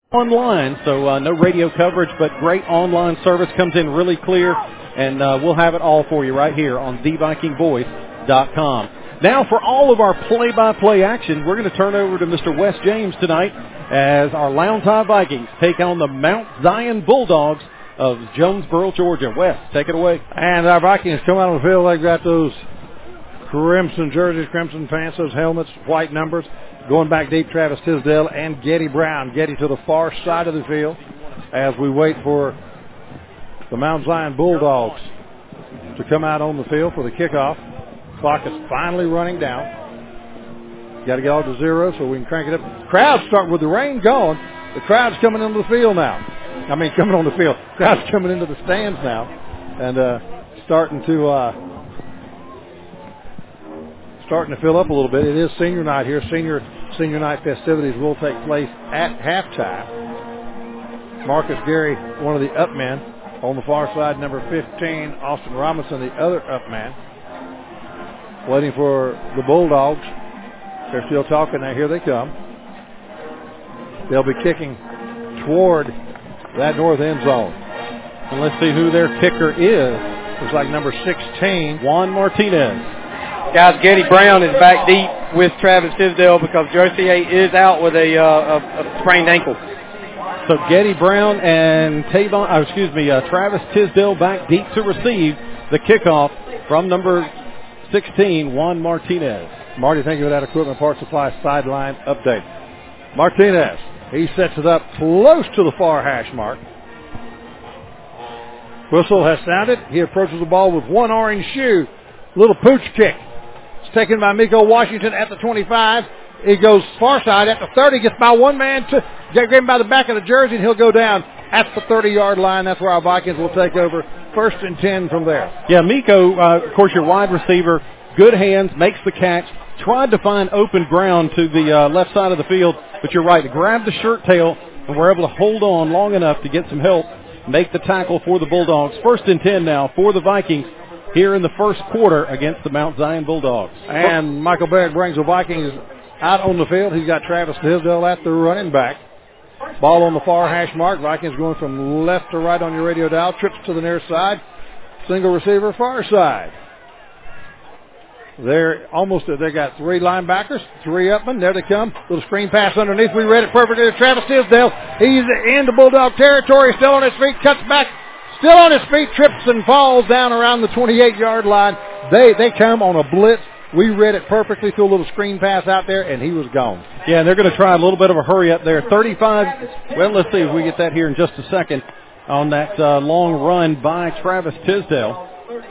online, so no radio coverage, but great online service. Comes in really clear, and we'll have it all for you right here on thevikingvoice.com. Now for all of our play-by-play action, we're going to turn over to Mr. Wes James tonight as our Lowndes High Vikings take on the Mount Zion Bulldogs of Jonesboro, Georgia. Wes, take it away. And our Vikings come out on the field. They've got those crimson jerseys, crimson pants, those helmets, white numbers. Going back deep, Travis Tisdale and Getty Brown. Getty to the far side of the field as we wait for the Mount Zion Bulldogs to come out on the field for the kickoff. Clock is finally running down. Got to get all to zero so we can crank it up. Crowd's starting with the rain gone. The crowd's coming into the field now. I mean, coming on the field. Crowd's coming into the stands now and starting to fill up a little bit. It is senior night here. Senior night festivities will take place at halftime. Marcus Gary, one of the up men. On the far side, number 15, Austin Robinson, the other up man. Waiting for the Bulldogs. They're still talking. Now here they come. They'll be kicking toward that north end zone. And let's see who their kicker is. Looks like number 16, Juan Martinez. Guys, Getty Brown is back deep with Travis Tisdale because Jersey is out with a sprained ankle. So Getty Brown and Travis Tisdale back deep to receive the kickoff from number 16, Juan Martinez. Marty, thank you for that Equipment Parts Supply sideline update. Martinez, he sets it up close to the far hash mark. Whistle has sounded. He approaches the ball with one orange shoe. Little pooch kick. It's taken by Miko Washington at the 25. He goes far side at the 30. Gets by one man. Get him by the back of the jersey, and he'll go down at the 30-yard line. That's where our Vikings will take over. 1st and 10 from there. Yeah, Miko, of course, your wide receiver, good hands, makes the catch. Tried to find open ground to the left side of the field, but you're right. Grabbed the shirt tail, and we're able to hold on long enough to get some help, make the tackle for the Bulldogs. 1st and 10 now for the Vikings here in the first quarter against the Mount Zion Bulldogs. And Michael Barrett brings the Vikings out on the field. He's got Travis Tisdale at the running back. Ball on the far hash mark. Vikings going from left to right on your radio dial. Trips to the near side. Single receiver, far side. They got 3 linebackers, 3 upmen. There they come. Little screen pass underneath. We read it perfectly to Travis Tisdale. He's into Bulldog territory. Still on his feet. Cuts back. Still on his feet. Trips and falls down around the 28-yard line. They come on a blitz. We read it perfectly. Threw a little screen pass out there, and he was gone. Yeah, and they're going to try a little bit of a hurry up there. 35. Well, let's see if we get that here in just a second on that long run by Travis Tisdale.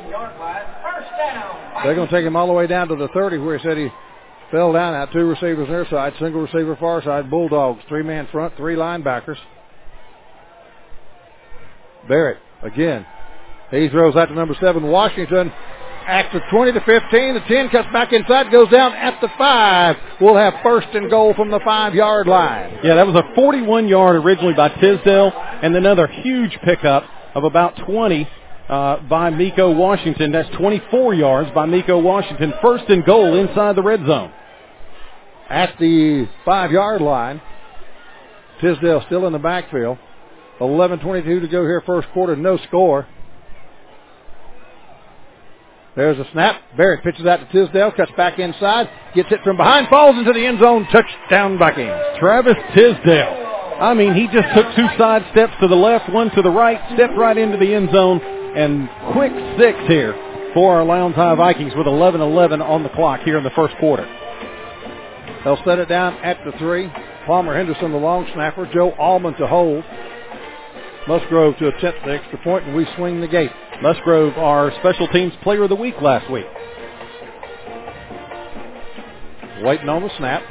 They're going to take him all the way down to the 30 where he said he fell down at. 2 receivers near side, single receiver far side. Bulldogs, 3-man front, 3 linebackers. Barrett again. He throws out to number 7, Washington. At the 20 to 15, the 10 cuts back inside, goes down at the 5. We'll have 1st and goal from the 5-yard line. Yeah, that was a 41-yard originally by Tisdale, and another huge pickup of about 20 by Miko Washington. That's 24 yards by Miko Washington. 1st and goal inside the red zone. At the 5-yard line, Tisdale still in the backfield. 11:22 to go here, first quarter, no score. There's a snap. Barrett pitches out to Tisdale, cuts back inside, gets it from behind, falls into the end zone, touchdown Vikings. Travis Tisdale. I mean, he just took 2 side steps to the left, 1 to the right, stepped right into the end zone, and quick 6 here for our Lowndes High Vikings with 11:11 on the clock here in the first quarter. They'll set it down at the 3. Palmer Henderson, the long snapper. Joe Allman to hold. Musgrove to attempt the extra point, and we swing the gate. Musgrove, our special teams player of the week last week. Waiting on the snap.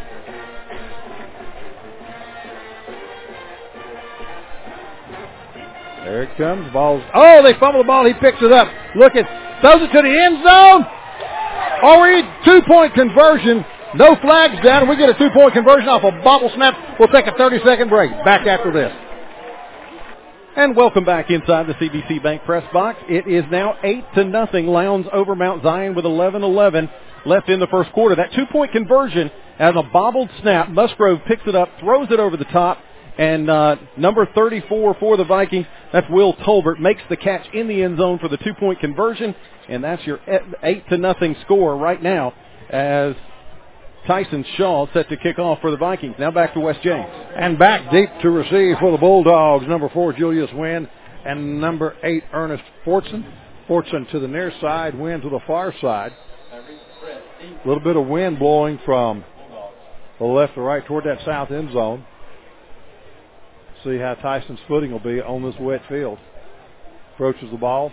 There it comes. Ball's. Oh, they fumble the ball. He picks it up. Throws it to the end zone. We 2-point conversion. No flags down. We get a 2-point conversion off a bobble snap. We'll take a 30-second break. Back after this. And welcome back inside the CBC Bank press box. It is now 8-0 Lowndes over Mount Zion with 11:11 left in the first quarter. That 2-point conversion and a bobbled snap. Musgrove picks it up, throws it over the top, And number 34 for the Vikings, that's Will Tolbert, makes the catch in the end zone for the 2-point conversion. And that's your 8-0 score right now as Tyson Shaw set to kick off for the Vikings. Now back to West James. And back deep to receive for the Bulldogs, number 4, Julius Wynn, and number 8, Ernest Fortson. Fortson to the near side, Wynn to the far side. A little bit of wind blowing from the left to right toward that south end zone. See how Tyson's footing will be on this wet field. Approaches the ball.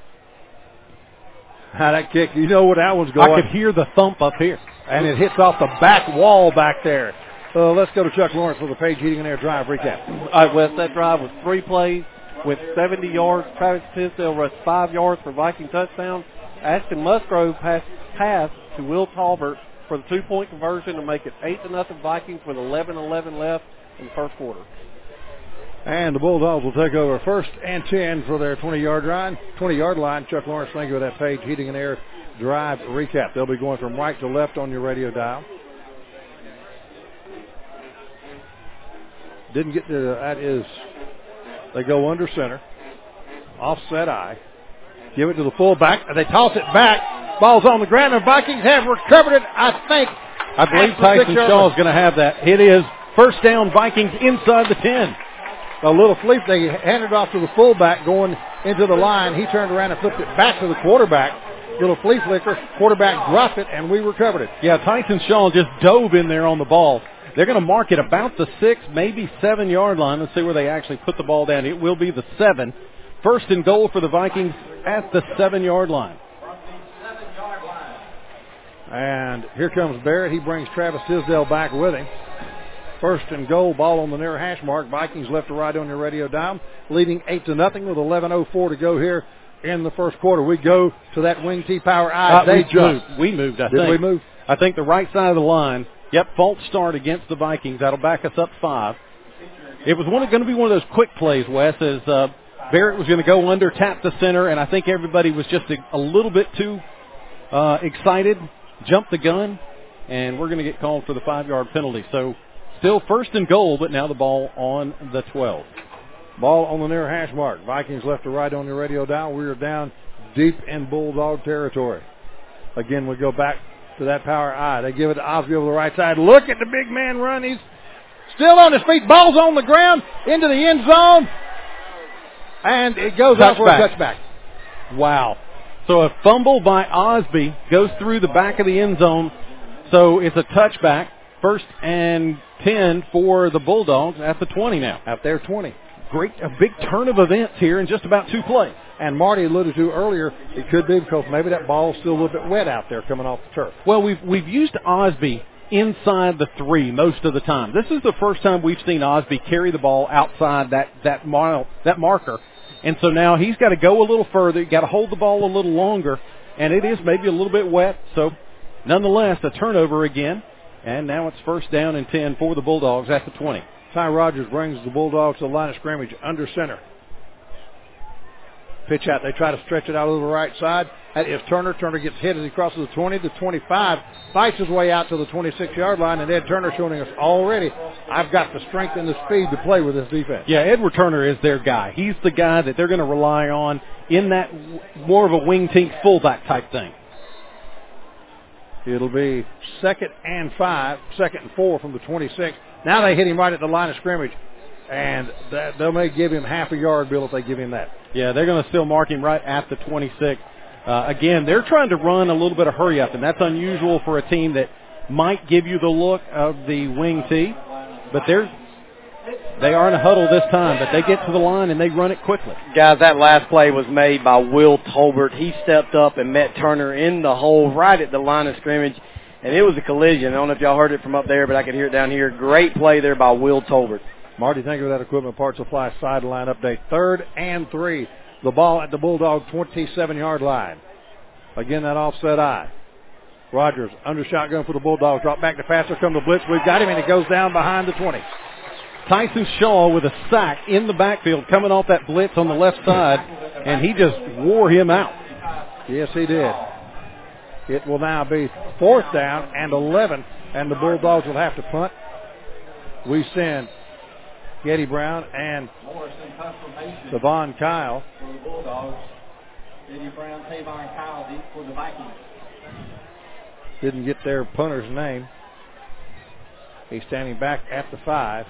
How that kick, you know where that one's going. I could hear the thump up here. And it hits off the back wall back there. Let's go to Chuck Lawrence for the Page Heating and Air drive recap. All right, Wes, that drive was 3 plays with 70 yards. Travis Tisdale rushed 5 yards for Viking touchdown. Ashton Musgrove passed to Will Tolbert for the 2-point conversion to make it 8-0 Vikings with 11:11 left in the first quarter. And the Bulldogs will take over 1st and 10 for their 20-yard line. Chuck Lawrence, thank you for that Page Heating and Air drive recap. They'll be going from right to left on your radio dial. Didn't get to that is they go under center. Offset eye. Give it to the fullback. They toss it back. Ball's on the ground. The Vikings have recovered it, I believe Tyson Shaw is going to have that. It is first down, Vikings inside the 10. A little flip. They handed it off to the fullback going into the line. He turned around and flipped it back to the quarterback. Little flea flicker. Quarterback dropped it, and we recovered it. Yeah, Tyson Shaw just dove in there on the ball. They're going to mark it about the 6, maybe 7-yard line. Let's see where they actually put the ball down. It will be the 7. First and goal for the Vikings at the 7-yard line. And here comes Barrett. He brings Travis Tisdale back with him. First and goal, ball on the near hash mark. Vikings left to right on your radio dial, leading 8-0 with 11:04 to go here in the first quarter. We go to that wing T power I. We moved, I think. Did we move? I think the right side of the line. Yep, false start against the Vikings. That'll back us up 5. It was going to be one of those quick plays, Wes, as Barrett was going to go under, tap the center, and I think everybody was just a little bit too excited, jumped the gun, and we're going to get called for the 5-yard penalty. So still first and goal, but now the ball on the 12. Ball on the near hash mark. Vikings left to right on your radio dial. We are down deep in Bulldog territory. Again, we go back to that power I. They give it to Osby over the right side. Look at the big man run. He's still on his feet. Ball's on the ground into the end zone. And it goes out for a touchback. Wow. So a fumble by Osby goes through the back of the end zone. So it's a touchback. First and 10 for the Bulldogs at the 20 now. At their 20. A big turn of events here in just about 2 plays. And Marty alluded to earlier, it could be because maybe that ball's still a little bit wet out there coming off the turf. Well, we've used Osby inside the 3 most of the time. This is the first time we've seen Osby carry the ball outside that marker. And so now he's got to go a little further. He's got to hold the ball a little longer. And it is maybe a little bit wet. So nonetheless, a turnover again. And now it's first down and 10 for the Bulldogs at the 20. Ty Rogers brings the Bulldogs to the line of scrimmage under center. Pitch out. They try to stretch it out over the right side. That is Turner. Turner gets hit as he crosses the 20, the 25, fights his way out to the 26-yard line, and Ed Turner showing us already, I've got the strength and the speed to play with this defense. Yeah, Edward Turner is their guy. He's the guy that they're going to rely on in that more of a wing tee fullback type thing. It'll be 2nd and 5, 2nd and 4 from the 26. Now they hit him right at the line of scrimmage, and they may give him half a yard, Bill, if they give him that. Yeah, they're going to still mark him right at the 26. Again, they're trying to run a little bit of hurry up, and that's unusual for a team that might give you the look of the wing tee. But they are in a huddle this time, but they get to the line and they run it quickly. Guys, that last play was made by Will Tolbert. He stepped up and met Turner in the hole right at the line of scrimmage, and it was a collision. I don't know if y'all heard it from up there, but I could hear it down here. Great play there by Will Tolbert. Marty, thank you for that Equipment Parts Supply sideline update. 3rd and 3. The ball at the Bulldog 27-yard line. Again, that offset eye. Rogers under shotgun for the Bulldogs. Drop back to faster. Come the blitz. We've got him, and he goes down behind the 20. Tyson Shaw with a sack in the backfield coming off that blitz on the left side, and he just wore him out. Yes, he did. It will now be 4th down and 11, and the Bulldogs will have to punt. We send Getty Brown and Devon Kyle. For the Bulldogs. Getty Brown, Tavon Kyle deep for the Vikings. Didn't get their punter's name. He's standing back at the 5.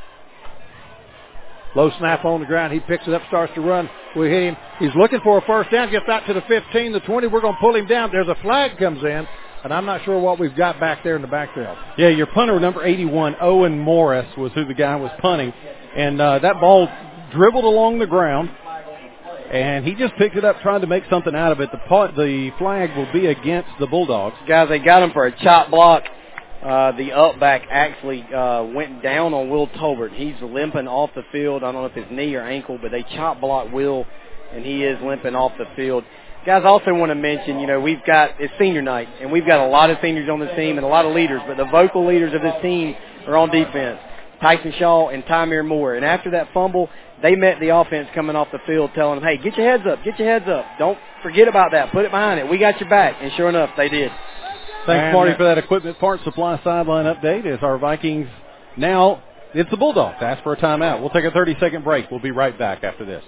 Low snap on the ground. He picks it up, starts to run. We hit him. He's looking for a first down. Gets out to the 15, the 20. We're going to pull him down. There's a flag comes in, and I'm not sure what we've got back there in the backfield. Yeah, your punter, number 81, Owen Morris, was who the guy was punting. And that ball dribbled along the ground, and he just picked it up trying to make something out of it. The flag will be against the Bulldogs. Guys, they got him for a chop block. The up-back actually went down on Will Tolbert. He's limping off the field. I don't know if his knee or ankle, but they chop block Will, and he is limping off the field. Guys, I also want to mention, it's senior night, and we've got a lot of seniors on this team and a lot of leaders, but the vocal leaders of this team are on defense, Tyson Shaw and Tymere Moore. And after that fumble, they met the offense coming off the field telling them, hey, get your heads up. Don't forget about that. Put it behind it. We got your back. And sure enough, they did. Thanks, Marty, for that equipment parts supply sideline update. As our Vikings now, it's the Bulldogs. Ask for a timeout. We'll take a 30-second break. We'll be right back after this.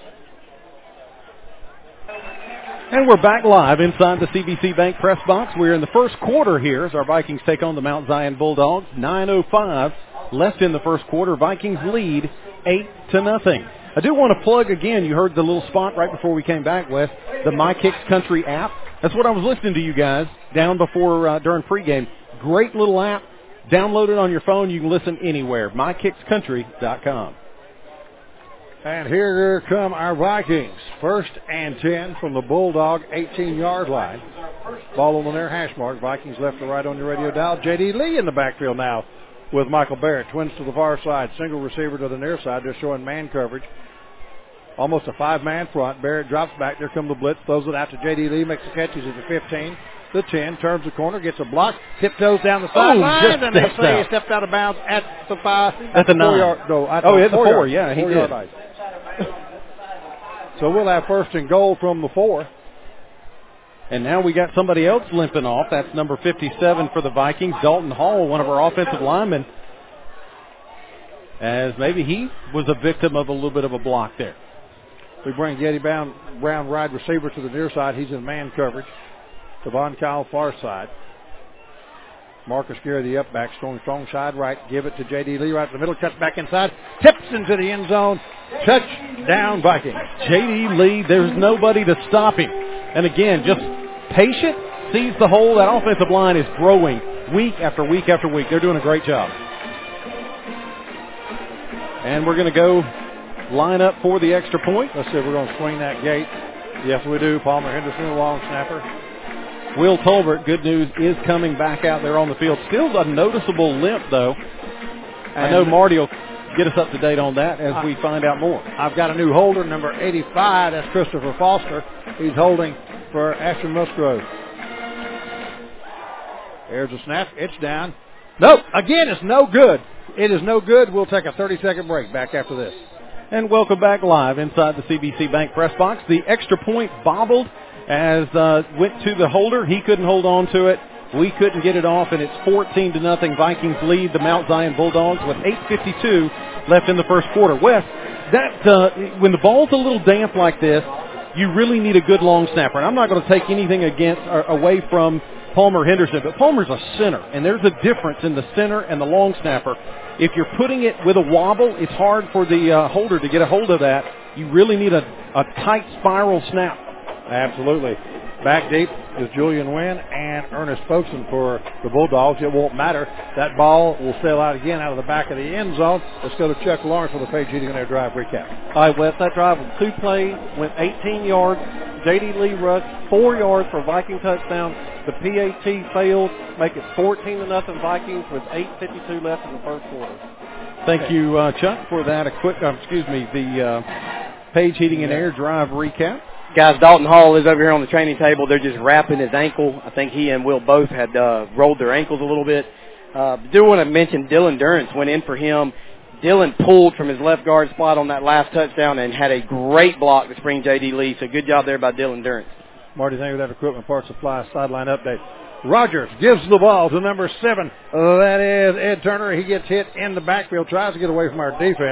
And we're back live inside the CBC Bank press box. We're in the first quarter here as our Vikings take on the Mount Zion Bulldogs. 9:05 left in the first quarter. Vikings lead 8-0. I do want to plug again, you heard the little spot right before we came back, Wes, the My Kicks Country app. That's what I was listening to you guys down before during pregame. Great little app. Download it on your phone. You can listen anywhere. MyKicksCountry.com. And here come our Vikings. 1st and 10 from the Bulldog 18-yard line. Ball on their hash mark. Vikings left to right on your radio dial. J.D. Lee in the backfield now with Michael Barrett. Twins to the far side. Single receiver to the near side. They're showing man coverage. Almost a 5-man front. Barrett drops back. There come the blitz. Throws it out to J.D. Lee. Makes the catches at the 15. The 10. Turns the corner. Gets a block. Tiptoes down the sideline. And they say he stepped out of bounds at the 5. At the 9. At the 4. Yeah, he did. So we'll have 1st and goal from the 4. And now we got somebody else limping off. That's number 57 for the Vikings, Dalton Hall, one of our offensive linemen. As maybe he was a victim of a little bit of a block there. We bring Getty Brown wide receiver to the near side. He's in man coverage. Devon Kyle far side. Marcus Gary, the up back, strong side right. Give it to J.D. Lee right in the middle. Cuts back inside. Tips into the end zone. Touchdown Vikings. J.D. Lee, there's nobody to stop him. And again, just patient, sees the hole. That offensive line is growing week after week after week. They're doing a great job. And we're going to go line up for the extra point. Let's see, we're going to swing that gate. Yes, we do. Palmer Henderson, the long snapper. Will Tolbert, good news, is coming back out there on the field. Still a noticeable limp, though. I know Marty will get us up to date on that as we find out more. I've got a new holder, number 85. That's Christopher Foster. He's holding for Ashton Musgrove. There's a snap. It's down. Nope. Again, it's no good. It is no good. We'll take a 30-second break back after this. And welcome back live inside the CBC Bank press box. The extra point bobbled as went to the holder. He couldn't hold on to it. We couldn't get it off, and it's 14-0. Vikings lead the Mount Zion Bulldogs with 8:52 left in the first quarter. Wes, when the ball's a little damp like this, you really need a good long snapper. And I'm not going to take anything away from Palmer Henderson, but Palmer's a center, and there's a difference in the center and the long snapper. If you're putting it with a wobble, it's hard for the holder to get a hold of that. You really need a tight spiral snap. Absolutely. Back deep is Julian Wynn and Ernest Folkson for the Bulldogs. It won't matter. That ball will sail out again out of the back of the end zone. Let's go to Chuck Lawrence for the Page Heating and Air Drive recap. All right, Wes, that drive was 2 plays, went 18 yards. J.D. Lee rushed 4 yards for a Viking touchdown. The PAT failed, make it 14-0 Vikings with 8:52 left in the first quarter. Thank you, Chuck, for that the Page Heating and Air Drive recap. Guys, Dalton Hall is over here on the training table. They're just wrapping his ankle. I think he and Will both had rolled their ankles a little bit. Do want to mention Dylan Durrance went in for him. Dylan pulled from his left guard spot on that last touchdown and had a great block to spring J.D. Lee. So good job there by Dylan Durrance. Marty, thank you for that equipment parts supply sideline update. Rogers gives the ball to number 7. That is Ed Turner. He gets hit in the backfield, tries to get away from our defense.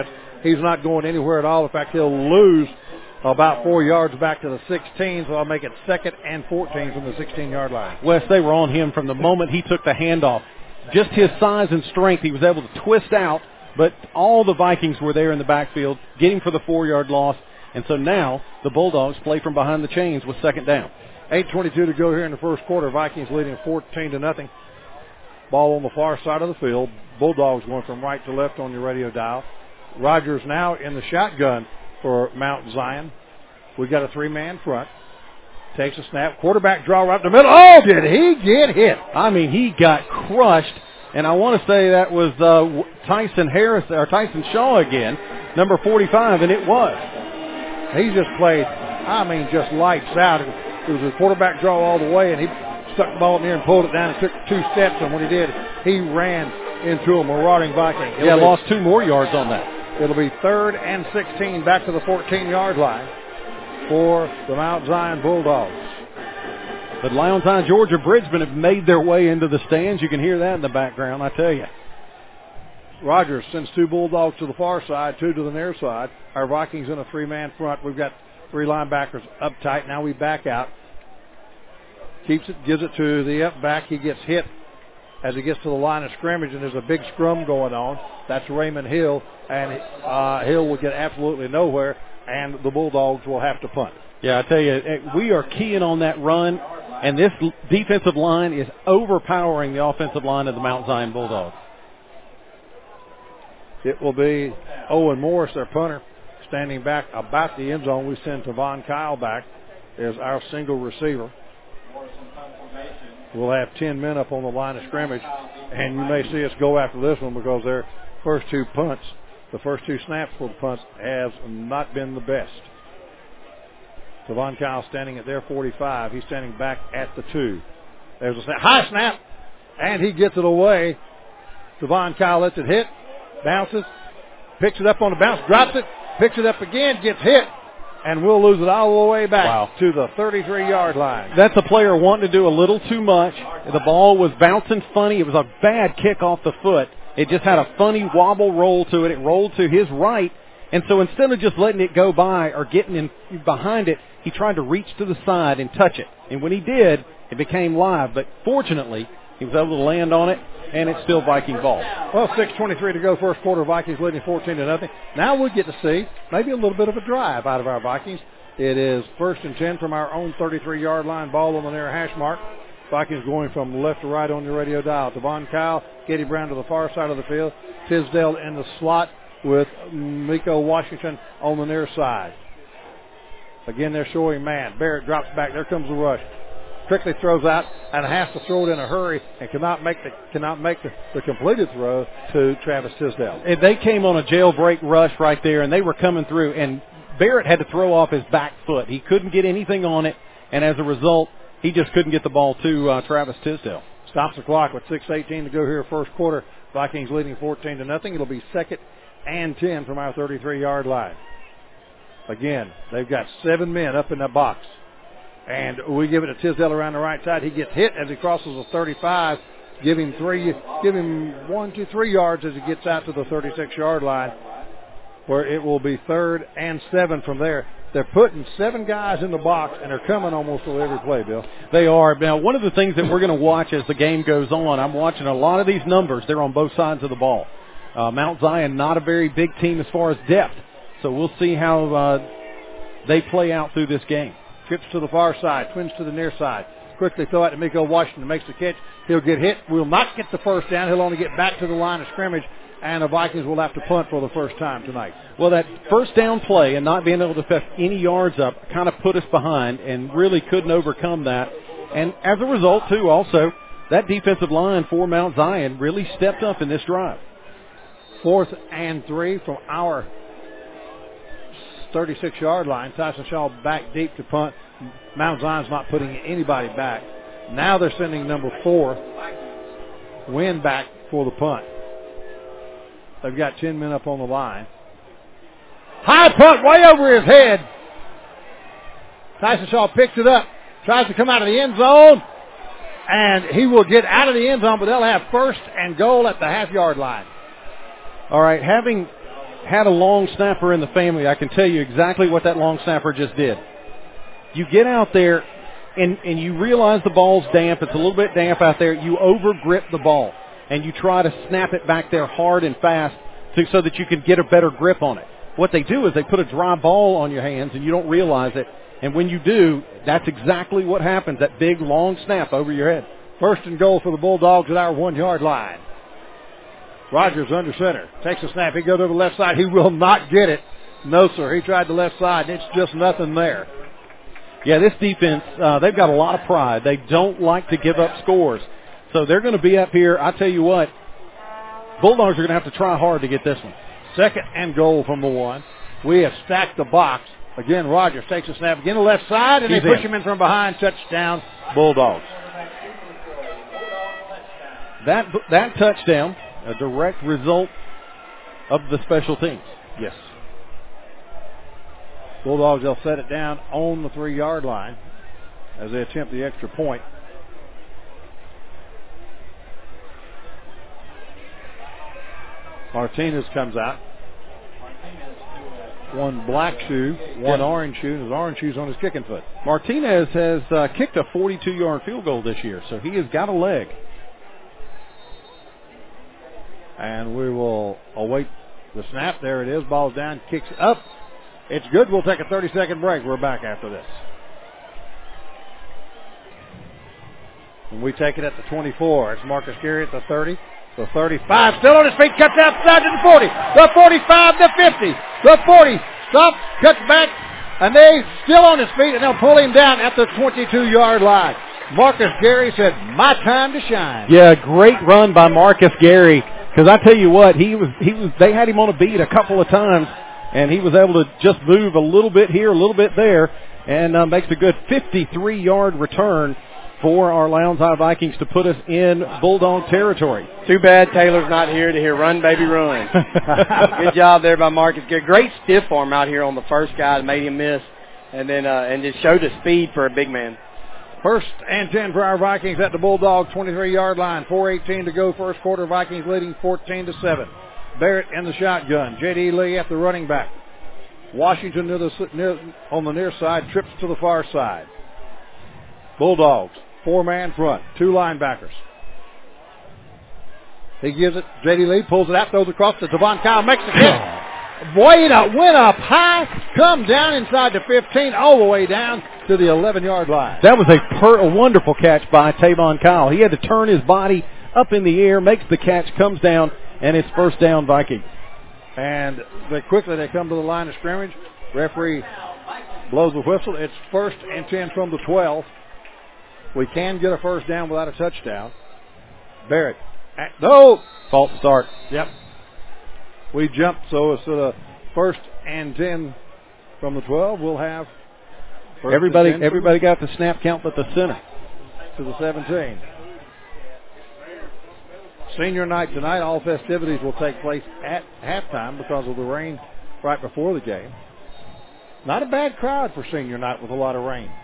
He's not going anywhere at all. In fact, he'll lose about 4 yards back to the 16, so I'll make it 2nd and 14 from the 16-yard line. Wes, they were on him from the moment he took the handoff. Just his size and strength, he was able to twist out, but all the Vikings were there in the backfield, getting for the 4-yard loss. And so now the Bulldogs play from behind the chains with 2nd down. 8:22 to go here in the first quarter. Vikings leading 14-0. Ball on the far side of the field. Bulldogs going from right to left on your radio dial. Rogers now in the shotgun for Mount Zion. We've got a 3-man front. Takes a snap. Quarterback draw right in the middle. Oh, did he get hit? I mean, he got crushed. And I want to say that was Tyson Harris or Tyson Shaw again, number 45, and it was. He just played, just lights out. It was a quarterback draw all the way, and he stuck the ball in there and pulled it down and took 2 steps. And when he did, he ran into a marauding Viking. Lost 2 more yards on that. It'll be 3rd and 16 back to the 14-yard line for the Mount Zion Bulldogs. But Lowndes High, Georgia Bridgman have made their way into the stands. You can hear that in the background, I tell you. Rogers sends 2 Bulldogs to the far side, 2 to the near side. Our Vikings in a 3-man front. We've got 3 linebackers up tight. Now we back out. Keeps it, gives it to the up back. He gets hit as he gets to the line of scrimmage, and there's a big scrum going on. That's Raymond Hill, and Hill will get absolutely nowhere, and the Bulldogs will have to punt. Yeah, I tell you, we are keying on that run, and this defensive line is overpowering the offensive line of the Mount Zion Bulldogs. It will be Owen Morris, their punter, standing back about the end zone. We send Tavon Kyle back as our single receiver. We'll have 10 men up on the line of scrimmage, and you may see us go after this one because their first 2 punts, the first 2 snaps for the punts, have not been the best. Tavon Kyle standing at their 45. He's standing back at the 2. There's a snap. High snap, and he gets it away. Tavon Kyle lets it hit, bounces, picks it up on the bounce, drops it, picks it up again, gets hit, and we'll lose it all the way back to the 33-yard line. That's a player wanting to do a little too much. The ball was bouncing funny. It was a bad kick off the foot. It just had a funny wobble roll to it. It rolled to his right. And so instead of just letting it go by or getting in behind it, he tried to reach to the side and touch it. And when he did, it became live. But fortunately, he was able to land on it, and it's still Viking ball. Well, 6:23 to go first quarter. Vikings leading 14-0. Now we get to see maybe a little bit of a drive out of our Vikings. It is 1st and 10 from our own 33-yard line. Ball on the near hash mark. Vikings going from left to right on your radio dial. Tavon Kyle, Getty Brown to the far side of the field. Tisdale in the slot with Miko Washington on the near side. Again, they're showing man. Barrett drops back. There comes the rush. Quickly throws out and has to throw it in a hurry and cannot make the completed throw to Travis Tisdale. And they came on a jailbreak rush right there, and they were coming through, and Barrett had to throw off his back foot. He couldn't get anything on it, and as a result, he just couldn't get the ball to Travis Tisdale. Stops the clock with 6:18 to go here first quarter. Vikings leading 14-0. It'll be 2nd and 10 from our 33-yard line. Again, they've got 7 men up in the box. And we give it to Tisdale around the right side. He gets hit as he crosses the 35. Give him 1, 2, 3 yards as he gets out to the 36-yard line, where it will be 3rd and 7 from there. They're putting 7 guys in the box, and they're coming almost to every play, Bill. They are. Now, one of the things that we're going to watch as the game goes on, I'm watching a lot of these numbers. They're on both sides of the ball. Mount Zion, not a very big team as far as depth. So we'll see how they play out through this game. Trips to the far side, twins to the near side. Quickly throw it to Miko Washington, makes the catch. He'll get hit. Will not get the first down. He'll only get back to the line of scrimmage, and the Vikings will have to punt for the first time tonight. Well, that first down play and not being able to pick any yards up kind of put us behind and really couldn't overcome that. And as a result, too, also, that defensive line for Mount Zion really stepped up in this drive. 4th and 3 from our 36-yard line. Tyson Shaw back deep to punt. Mount Zion's not putting anybody back. Now they're sending number 4, Wynn, back for the punt. They've got 10 men up on the line. High punt way over his head. Tyson Shaw picks it up, tries to come out of the end zone, and he will get out of the end zone, but they'll have 1st and goal at the half-yard line. All right, having had a long snapper in the family, I can tell you exactly what that long snapper just did. You get out there and you realize the ball's damp. It's a little bit damp out there. You over-grip the ball, and you try to snap it back there hard and fast so that you can get a better grip on it. What they do is they put a dry ball on your hands, and you don't realize it. And when you do, that's exactly what happens, that big, long snap over your head. First and goal for the Bulldogs at our 1-yard line. Rogers under center. Takes a snap. He goes to the left side. He will not get it. No, sir. He tried the left side, and it's just nothing there. Yeah, this defense, they've got a lot of pride. They don't like to give up scores. So they're going to be up here. I tell you what, Bulldogs are going to have to try hard to get this one. Second and goal from the 1. We have stacked the box. Again, Rogers takes a snap. Again, the left side, and they push him in from behind. Touchdown, Bulldogs. That touchdown, a direct result of the special teams. Yes. Bulldogs, they'll set it down on the 3-yard line as they attempt the extra point. Martinez comes out. One black shoe, one orange shoe, and his orange shoe's on his kicking foot. Martinez has kicked a 42-yard field goal this year, so he has got a leg. And we will await the snap. There it is. Ball's down, kicks up. It's good. We'll take a 30-second break. We're back after this. And we take it at the 24. It's Marcus Gary at the 30. The 35, still on his feet, cuts outside to the 40. The 45, the 50. The 40, stops, cuts back, and they still on his feet, and they'll pull him down at the 22-yard line. Marcus Gary said, "My time to shine." Yeah, great run by Marcus Gary. Because I tell you what, they had him on a beat a couple of times, and he was able to just move a little bit here, a little bit there, and makes a good 53-yard return for our Lowndes High Vikings to put us in Bulldog territory. Too bad Taylor's not here to hear "Run, Baby, Run." Good job there by Marcus. Great stiff arm out here on the first guy that made him miss, and then and just showed the speed for a big man. First and 10 for our Vikings at the Bulldog 23-yard line. 4:18 to go first quarter. Vikings leading 14-7. Barrett in the shotgun. J.D. Lee at the running back. Washington on the near side, trips to the far side. Bulldogs, 4-man front, 2 linebackers. He gives it. J.D. Lee pulls it out, throws it across to Devon Kyle, makes the catch. Went up high, come down inside the 15, all the way down to the 11-yard line. That was a wonderful catch by Tavon Kyle. He had to turn his body up in the air, makes the catch, comes down, and it's first down Vikings. And they come to the line of scrimmage. Referee blows the whistle. It's first and 10 from the 12. We can get a first down without a touchdown. Barrett. No! False start. Yep. We jumped, so it's the first and 10 from the 12. We'll have everybody got the snap count but the center. To the 17. Senior night tonight. All festivities will take place at halftime because of the rain right before the game. Not a bad crowd for senior night with a lot of rain.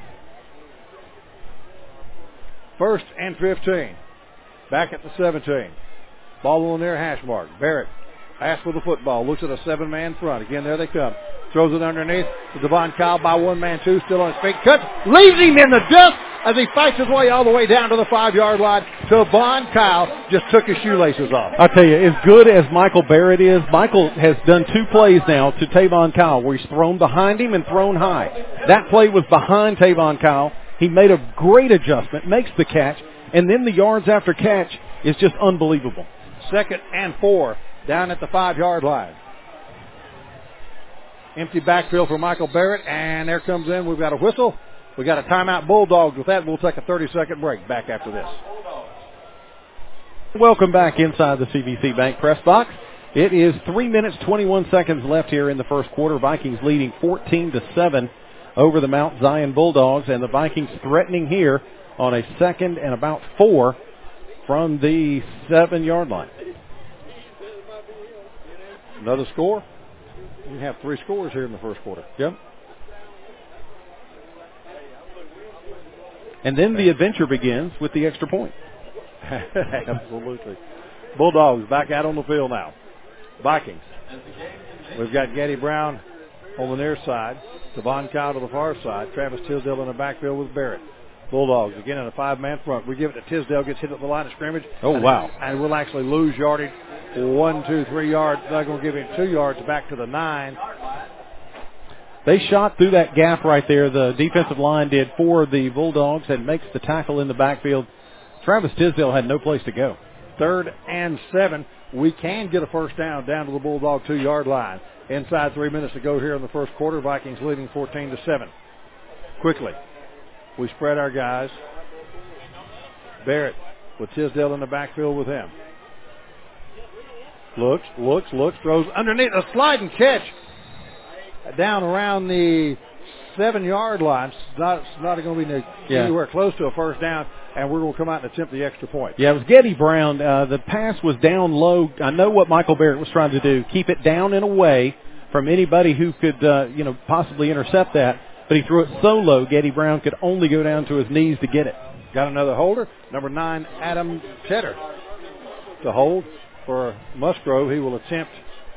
First and 15. Back at the 17. Ball on the near hash mark. Barrett asks for the football. Looks at a 7-man front. Again, there they come. Throws it underneath to Devon Kyle by 1-man 2. Still on his feet. Cuts. Leaves him in the dust as he fights his way all the way down to the 5-yard line. Devon Kyle just took his shoelaces off. I'll tell you, as good as Michael Barrett is, Michael has done 2 plays now to Tavon Kyle where he's thrown behind him and thrown high. That play was behind Tavon Kyle. He made a great adjustment, makes the catch, and then the yards after catch is just unbelievable. Second and 4 down at the 5-yard line. Empty backfield for Michael Barrett, and there comes in. We've got a whistle. We got a timeout. Bulldogs. With that, we'll take a 30-second break. Back after this. Welcome back inside the CVC Bank press box. It is 3 minutes, 21 seconds left here in the first quarter. Vikings leading 14-7 over the Mount Zion Bulldogs, and the Vikings threatening here on a 2nd and about 4 from the 7-yard line. Another score. We have 3 scores here in the first quarter. Yep. And then the adventure begins with the extra point. Absolutely. Bulldogs back out on the field now. Vikings We've got Getty Brown on the near side, Devon Kyle to the far side, Travis Tisdale in the backfield with Barrett. Bulldogs again in a 5-man front. We give it to Tisdale, gets hit at the line of scrimmage. Oh, wow. And we'll actually lose yardage. 1, 2, 3 yards. They're going to give him 2 yards back to the 9. They shot through that gap right there. The defensive line did for the Bulldogs and makes the tackle in the backfield. Travis Tisdale had no place to go. 3rd and 7. We can get a first down to the Bulldog 2-yard line. Inside 3 minutes to go here in the first quarter. Vikings leading 14-7. Quickly, we spread our guys. Barrett with Tisdale in the backfield with him. Looks, throws underneath, a slide and catch down around the 7-yard line. It's not going to be anywhere close to a first down, and we're going to come out and attempt the extra point. Yeah, it was Getty Brown. The pass was down low. I know what Michael Barrett was trying to do, keep it down and away from anybody who could, possibly intercept that. But he threw it so low, Getty Brown could only go down to his knees to get it. Got another holder, number 9, Adam Tedder, to hold for Musgrove. He will attempt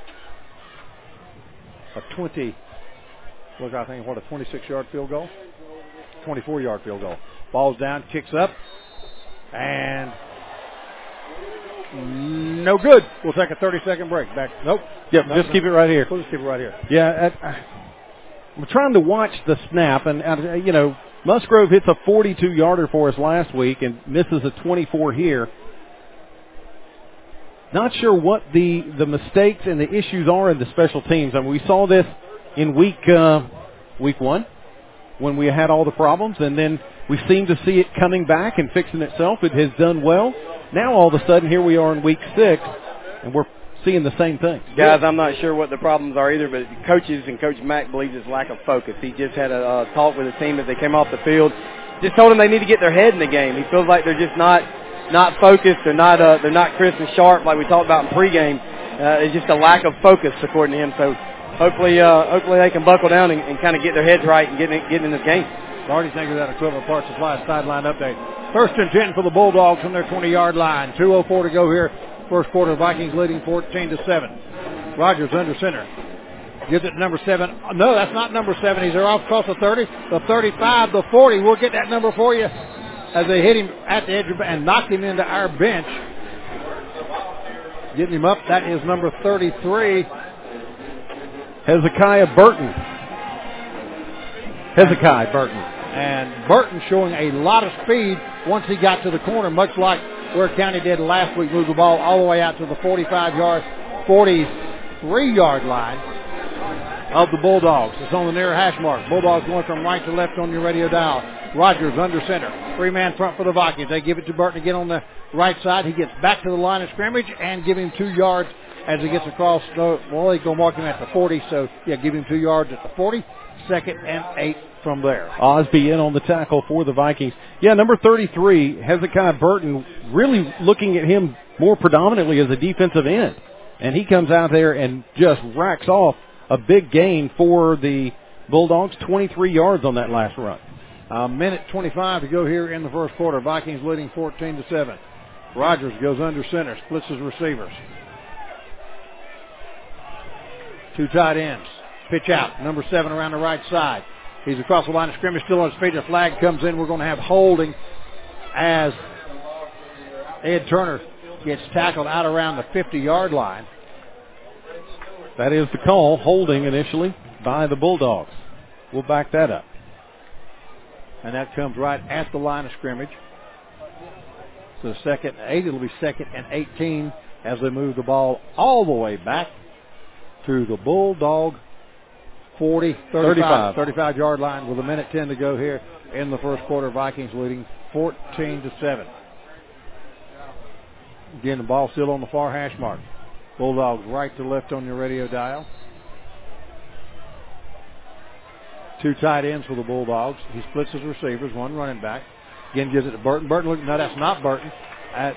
a 26-yard field goal? 24-yard field goal. Ball's down, kicks up, and no good. We'll take a 30-second break. Back. Nope. Yep, just keep it right here. We'll just keep it right here. Yeah, I'm trying to watch the snap, and Musgrove hits a 42-yarder for us last week and misses a 24 here. Not sure what the mistakes and the issues are in the special teams. I mean, we saw this in week 1 when we had all the problems, and then we seem to see it coming back and fixing itself. It has done well. Now all of a sudden here we are in week 6, and we're seeing the same thing. Guys, I'm not sure what the problems are either, but coaches and Coach Mack believes it's lack of focus. He just had a talk with the team as they came off the field. Just told them they need to get their head in the game. He feels like they're just not focused. They're not crisp and sharp like we talked about in pregame. It's just a lack of focus, according to him. So hopefully they can buckle down and kind of get their heads right and get in this game. Marty, thank you for that Equipment Parts Supply sideline update. 1st and 10 for the Bulldogs on their 20-yard line. 2:04 to go here. First quarter, Vikings leading 14-7. Rogers under center. Gives it to number 7. No, that's not number 7. He's off across the 30, the 35, the 40. We'll get that number for you as they hit him at the edge and knocked him into our bench. Getting him up, that is number 33. Hezekiah Burton. And Burton showing a lot of speed once he got to the corner, much like where County did last week, moved the ball all the way out to the 43-yard line of the Bulldogs. It's on the near hash mark. Bulldogs going from right to left on your radio dial. Rogers under center. 3-man front for the Vikings. They give it to Burton again on the right side. He gets back to the line of scrimmage and give him 2 yards as he gets across. Well, he's going to mark him at the 40, so, give him 2 yards at the 40. 2nd and 8 from there. Osby in on the tackle for the Vikings. Yeah, number 33, Hezekiah Burton, really looking at him more predominantly as a defensive end. And he comes out there and just racks off a big gain for the Bulldogs, 23 yards on that last run. A minute 25 to go here in the first quarter. Vikings leading 14-7. Rogers goes under center, splits his receivers. 2 tight ends. Pitch out. Number 7 around the right side. He's across the line of scrimmage, still on his feet. The flag comes in. We're going to have holding as Ed Turner gets tackled out around the 50-yard line. That is the call, holding initially by the Bulldogs. We'll back that up. And that comes right at the line of scrimmage. So 2nd and 8. It'll be 2nd and 18 as they move the ball all the way back to the Bulldog 35-yard line with a minute 10 to go here in the first quarter. Vikings leading 14-7. Again, the ball still on the far hash mark. Bulldogs right to left on your radio dial. 2 tight ends for the Bulldogs. He splits his receivers, 1 running back. Again, gives it to Burton. Burton, no, that's not Burton. That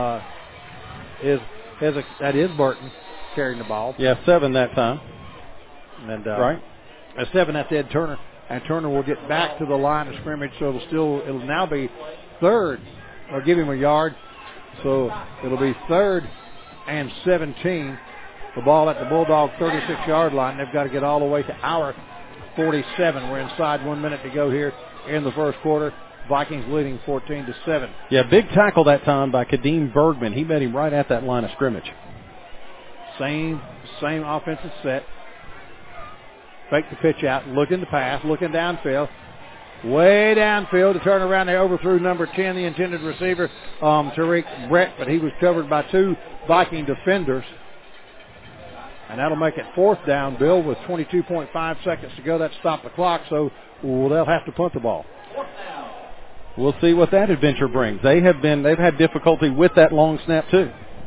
is Burton carrying the ball. Yeah, 7 that time. And right. At 7, that's Ed Turner. And Turner will get back to the line of scrimmage, so it'll now be 3rd, or give him a yard. So it'll be 3rd and 17 The ball at the Bulldog 36-yard line. They've got to get all the way to our 47. We're inside 1 minute to go here in the first quarter. Vikings leading 14-7. Yeah, big tackle that time by Kadeem Bergman. He met him right at that line of scrimmage. Same offensive set. Fake the pitch out, looking to pass, looking downfield. Way downfield to turn around. They overthrew number 10, the intended receiver, Tariq Brett, but he was covered by two Viking defenders. And that'll make it fourth down, Bill, with 22.5 seconds to go. That stopped the clock, so they'll have to punt the ball. We'll see what that adventure brings. They've had difficulty with that long snap too.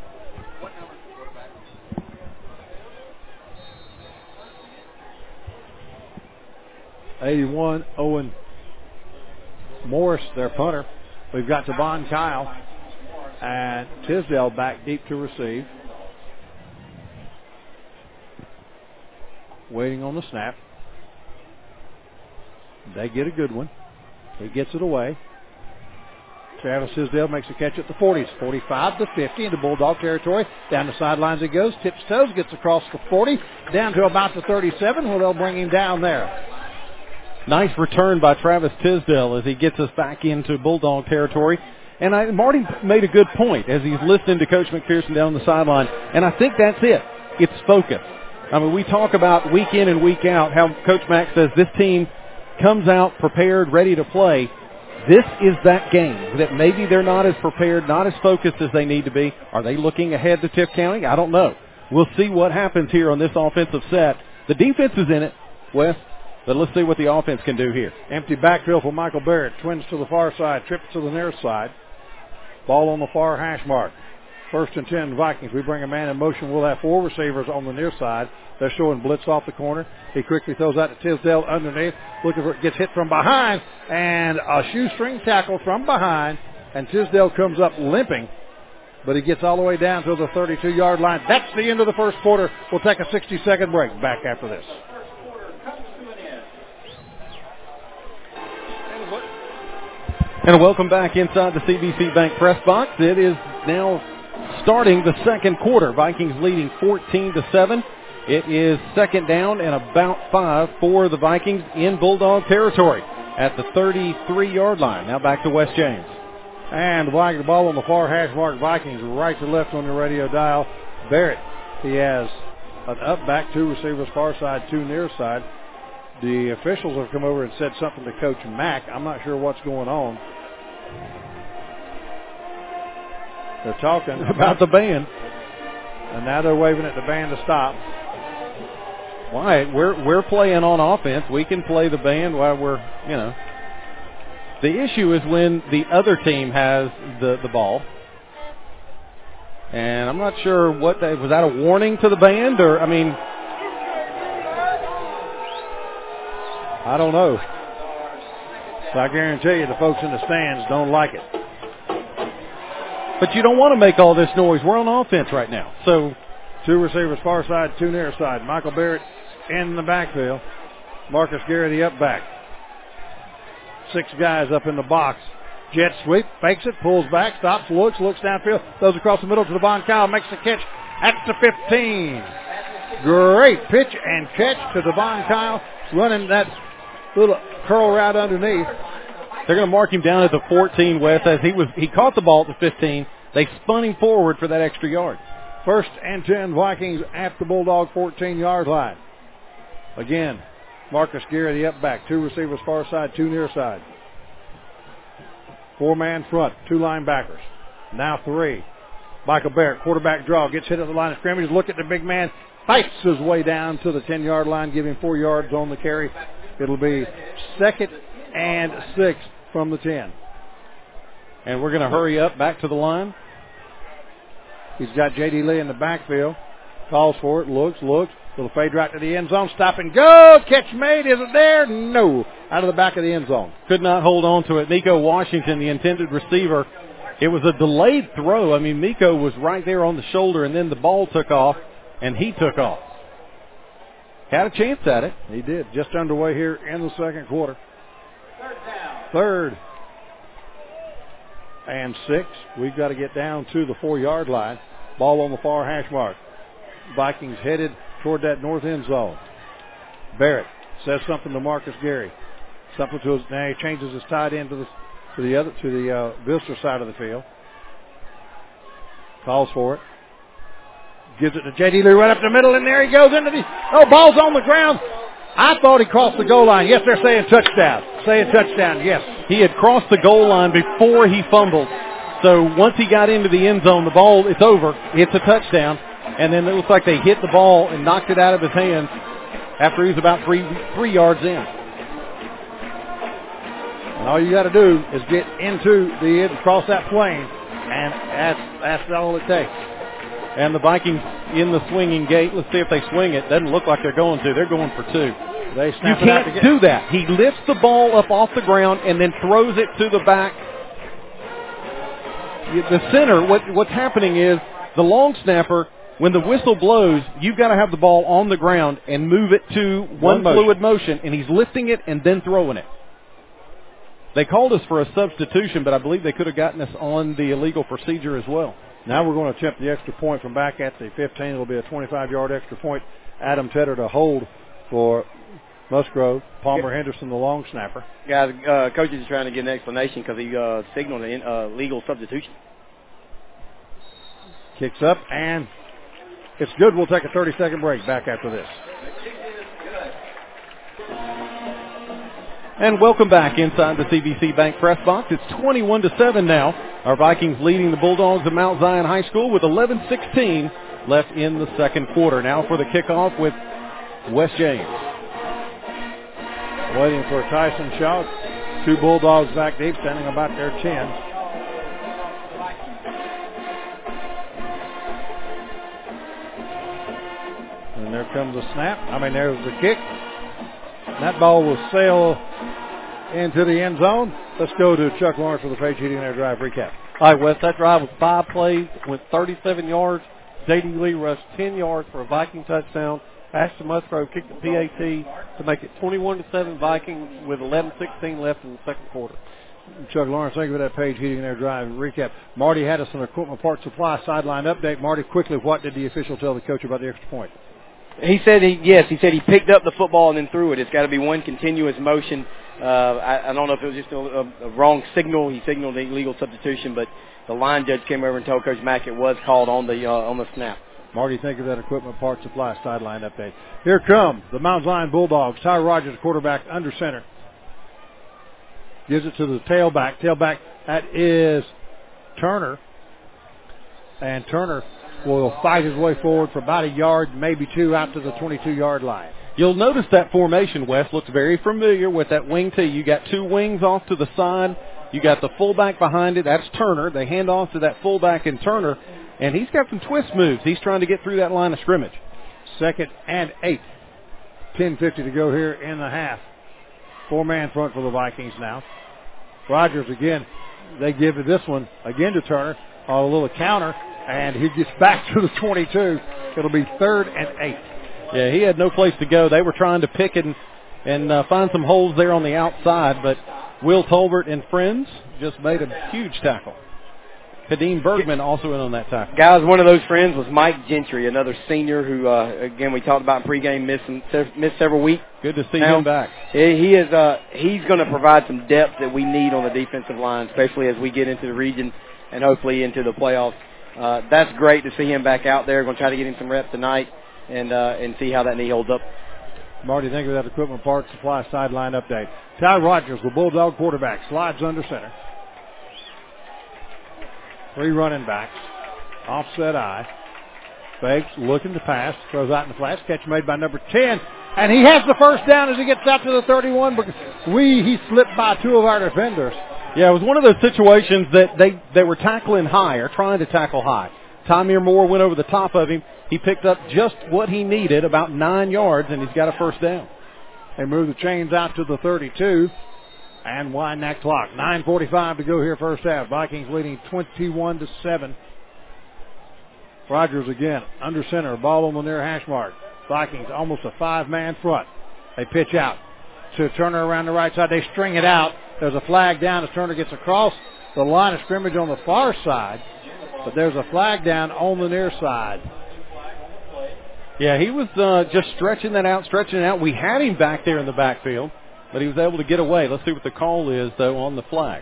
'81, Owen Morris, their punter. We've got Devon Kyle and Tisdale back deep to receive. Waiting on the snap. They get a good one. He gets it away. Travis Tisdale makes a catch at the 40s. 45 to 50 into Bulldog territory. Down the sidelines he goes. Tips toes, gets across the 40. Down to about the 37 where they'll bring him down there. Nice return by Travis Tisdale as he gets us back into Bulldog territory. And Marty made a good point as he's listening to Coach McPherson down the sideline. And I think that's it. It's focus. I mean, we talk about week in and week out how Coach Mack says this team comes out prepared, ready to play. This is that game that maybe they're not as prepared, not as focused as they need to be. Are they looking ahead to Tift County? I don't know. We'll see what happens here on this offensive set. The defense is in it, Wes, but let's see what the offense can do here. Empty backfield for Michael Barrett. Twins to the far side, trips to the near side. Ball on the far hash mark. 1st and 10 Vikings. We bring a man in motion. We'll have four receivers on the near side. They're showing blitz off the corner. He quickly throws out to Tisdale underneath. Looking for it, gets hit from behind. And a shoestring tackle from behind. And Tisdale comes up limping. But he gets all the way down to the 32-yard line. That's the end of the first quarter. We'll take a 60-second break. Back after this. And welcome back inside the CBC Bank press box. It is now starting the second quarter. Vikings leading 14-7. It is second down and about 5 for the Vikings in Bulldog territory at the 33-yard line. Now back to Wes James. And the ball on the far hash mark. Vikings right to left on your radio dial. Barrett, he has an up back, two receivers far side, two near side. The officials have come over and said something to Coach Mack. I'm not sure what's going on. They're talking about the band. And now they're waving at the band to stop. Why? We're playing on offense. We can play the band while we're, The issue is when the other team has the ball. And I'm not sure was that a warning to the band or, I don't know. So I guarantee you the folks in the stands don't like it. But you don't want to make all this noise. We're on offense right now. So two receivers far side, two near side. Michael Barrett in the backfield. Marcus Gary the up back. 6 guys up in the box. Jet sweep, fakes it, pulls back, stops, looks downfield, throws across the middle to Devon Kyle, makes the catch at the 15. Great pitch and catch to Devon Kyle, running that little curl route underneath. They're going to mark him down at the 14, Wes, as he caught the ball at the 15. They spun him forward for that extra yard. 1st and 10 Vikings at the Bulldog 14-yard line. Again, Marcus Gary, the up back. 2 receivers far side, 2 near side. 4-man front, 2 linebackers. Now 3. Michael Barrett, quarterback draw, gets hit at the line of scrimmage. Look at the big man. Fights his way down to the 10-yard line, giving 4 yards on the carry. It'll be 2nd and 6 from the 10. And we're going to hurry up back to the line. He's got J.D. Lee in the backfield. Calls for it, looks. Little fade right to the end zone. Stop and go. Catch made. Is it there? No. Out of the back of the end zone. Could not hold on to it. Miko Washington, the intended receiver. It was a delayed throw. Miko was right there on the shoulder, and then the ball took off, and he took off. Had a chance at it. He did. Just underway here in the second quarter. 3rd and 6. We've got to get down to the 4-yard line. Ball on the far hash mark. Vikings headed toward that north end zone. Barrett says something to Marcus Gary. Something to his, now he changes his tight end to the visitor side of the field. Calls for it. Gives it to J.D. Lee right up the middle, and there he goes into the... Oh, ball's on the ground. I thought he crossed the goal line. Yes, they're saying touchdown. Saying touchdown, yes. He had crossed the goal line before he fumbled. So once he got into the end zone, the ball, it's over. It's a touchdown. And then it looks like they hit the ball and knocked it out of his hands after he was about three yards in. And all you got to do is get into the end, cross that plane, and that's all it takes. And the Vikings in the swinging gate. Let's see if they swing it. Doesn't look like they're going to. They're going for two. You can't do that. He lifts the ball up off the ground and then throws it to the back. The center, what's happening is the long snapper, when the whistle blows, you've got to have the ball on the ground and move it to one fluid motion, and he's lifting it and then throwing it. They called us for a substitution, but I believe they could have gotten us on the illegal procedure as well. Now we're going to attempt the extra point from back at the 15. It'll be a 25-yard extra point. Adam Tedder to hold for Musgrove. Palmer Henderson, the long snapper. Guys, coach is trying to get an explanation because he signaled a legal substitution. Kicks up, and it's good. We'll take a 30-second break back after this. And welcome back inside the CBC Bank press box. It's 21-7 now. Our Vikings leading the Bulldogs of Mount Zion High School with 11:16 left in the second quarter. Now for the kickoff with Wes James. Waiting for Tyson Shaw. Two Bulldogs back deep, standing about their 10. And there comes the snap. There's the kick. And that ball will sail into the end zone. Let's go to Chuck Lawrence for the Page Heating and Air Drive recap. All right, Wes, that drive was 5 plays, went 37 yards. J.D. Lee rushed 10 yards for a Viking touchdown. Ashton Musgrove kicked the PAT to make it 21-7 Vikings with 11:16 left in the second quarter. Chuck Lawrence, thank you for that Page Heating and Air Drive recap. Marty had us on equipment parts supply sideline update. Marty, quickly, what did the official tell the coach about the extra point? He said he picked up the football and then threw it. It's got to be one continuous motion. I don't know if it was just a wrong signal. He signaled the illegal substitution, but the line judge came over and told Coach Mack it was called on the snap. Marty, thank you for that equipment parts supply sideline update. Here come the Mount Zion Bulldogs. Ty Rogers, quarterback, under center. Gives it to the tailback. Tailback, that is Turner. And Turner will fight his way forward for about a yard, maybe two, out to the 22-yard line. You'll notice that formation, Wes, looks very familiar with that wing T. You got two wings off to the side. You got the fullback behind it. That's Turner. They hand off to that fullback in Turner, and he's got some twist moves. He's trying to get through that line of scrimmage. 2nd and 8. 10:50 to go here in the half. 4-man front for the Vikings now. Rogers again. They give this one again to Turner on a little counter, and he gets back to the 22. It'll be 3rd and 8. Yeah, he had no place to go. They were trying to pick and find some holes there on the outside, but Will Tolbert and friends just made a huge tackle. Kadeem Bergman also in on that tackle. Guys, one of those friends was Mike Gentry, another senior who, again, we talked about in pregame, missed several weeks. Good to see him back. He's going to provide some depth that we need on the defensive line, especially as we get into the region and hopefully into the playoffs. That's great to see him back out there. Going to try to get him some reps tonight and see how that knee holds up. Marty, thank you for that equipment parts supply sideline update. Ty Rogers, the Bulldog quarterback, slides under center. 3 running backs. Offset eye. Fakes, looking to pass. Throws out in the flats. Catch made by number 10. And he has the first down as he gets out to the 31. But he slipped by 2 of our defenders. Yeah, it was one of those situations that they were tackling high or trying to tackle high. Tymier Moore went over the top of him. He picked up just what he needed, about 9 yards, and he's got a first down. They move the chains out to the 32 and wind that clock. 9:45 to go here first half. Vikings leading 21-7. Rogers again, under center, ball on the near hash mark. Vikings almost a 5-man front. They pitch out to Turner around the right side. They string it out. There's a flag down as Turner gets across the line of scrimmage on the far side, but there's a flag down on the near side. Yeah, he was just stretching it out. We had him back there in the backfield, but he was able to get away. Let's see what the call is, though, on the flag.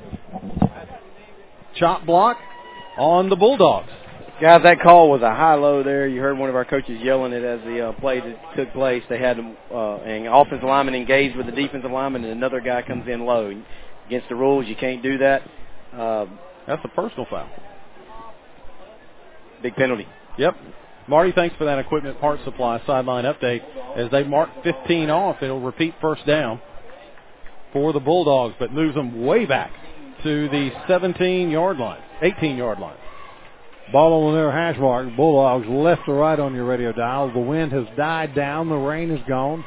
Chop block on the Bulldogs. Guys, that call was a high-low there. You heard one of our coaches yelling it as the play took place. They had an offensive lineman engaged with the defensive lineman, and another guy comes in low. Against the rules, you can't do that. That's a personal foul. Big penalty. Yep. Marty, thanks for that Equipment Parts Supply sideline update. As they mark 15 off, it'll repeat first down for the Bulldogs, but moves them way back to the 18-yard line. Ball on their hash mark. Bulldogs left to right on your radio dial. The wind has died down. The rain is gone.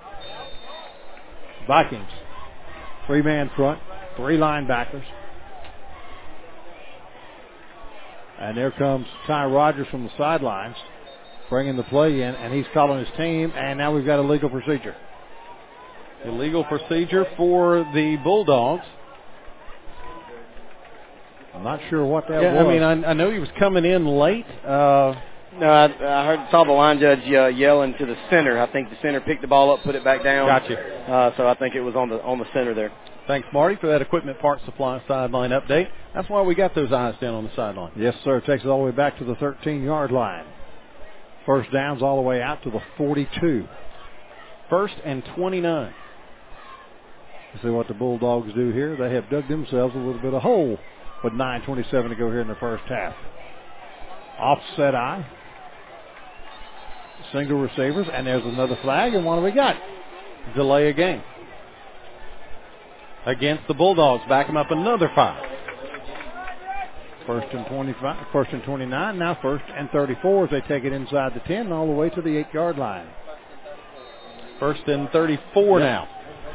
Vikings, 3-man front, 3 linebackers. And there comes Ty Rogers from the sidelines, bringing the play in, and he's calling his team, and now we've got a legal procedure. Illegal procedure for the Bulldogs. I'm not sure what that was. I mean, I know he was coming in late. No, I saw the line judge yelling to the center. I think the center picked the ball up, put it back down. Gotcha. So I think it was on the center there. Thanks, Marty, for that Equipment Parts Supply sideline update. That's why we got those eyes down on the sideline. Yes, sir. Takes it all the way back to the 13-yard line. First down's all the way out to the 42. 1st and 29. You see what the Bulldogs do here? They have dug themselves a little bit of hole with 9:27 to go here in the first half. Offset eye. Single receivers, and there's another flag, and what do we got? Delay a game. Against the Bulldogs, back them up another 5. 1st and 25, 1st and 29, now 1st and 34 as they take it inside the 10 all the way to the 8-yard line. 1st and 34 now.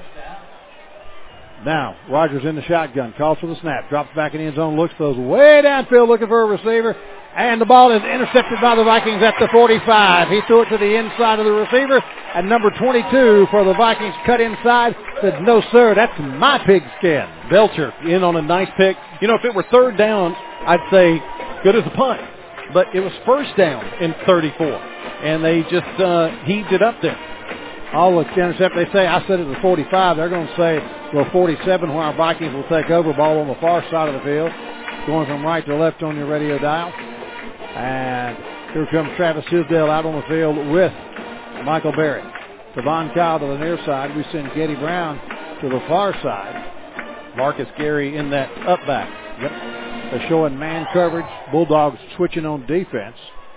Now, Rogers in the shotgun, calls for the snap, drops back in the end zone, looks, throws way downfield looking for a receiver, and the ball is intercepted by the Vikings at the 45. He threw it to the inside of the receiver, and number 22 for the Vikings cut inside, said, no, sir, that's my pigskin. Belcher in on a nice pick. You know, if it were 3rd down, I'd say good as a punt. But it was 1st down in 34, and they just heaved it up there. All the intercept, they say, I said it was 45. They're going to say, well, 47, where our Vikings will take over. Ball on the far side of the field. Going from right to left on your radio dial. And here comes Travis Tisdale out on the field with Michael Barrett. Devon Kyle to the near side. We send Getty Brown to the far side. Marcus Gary in that up back. Yep. They're showing man coverage. Bulldogs switching on defense.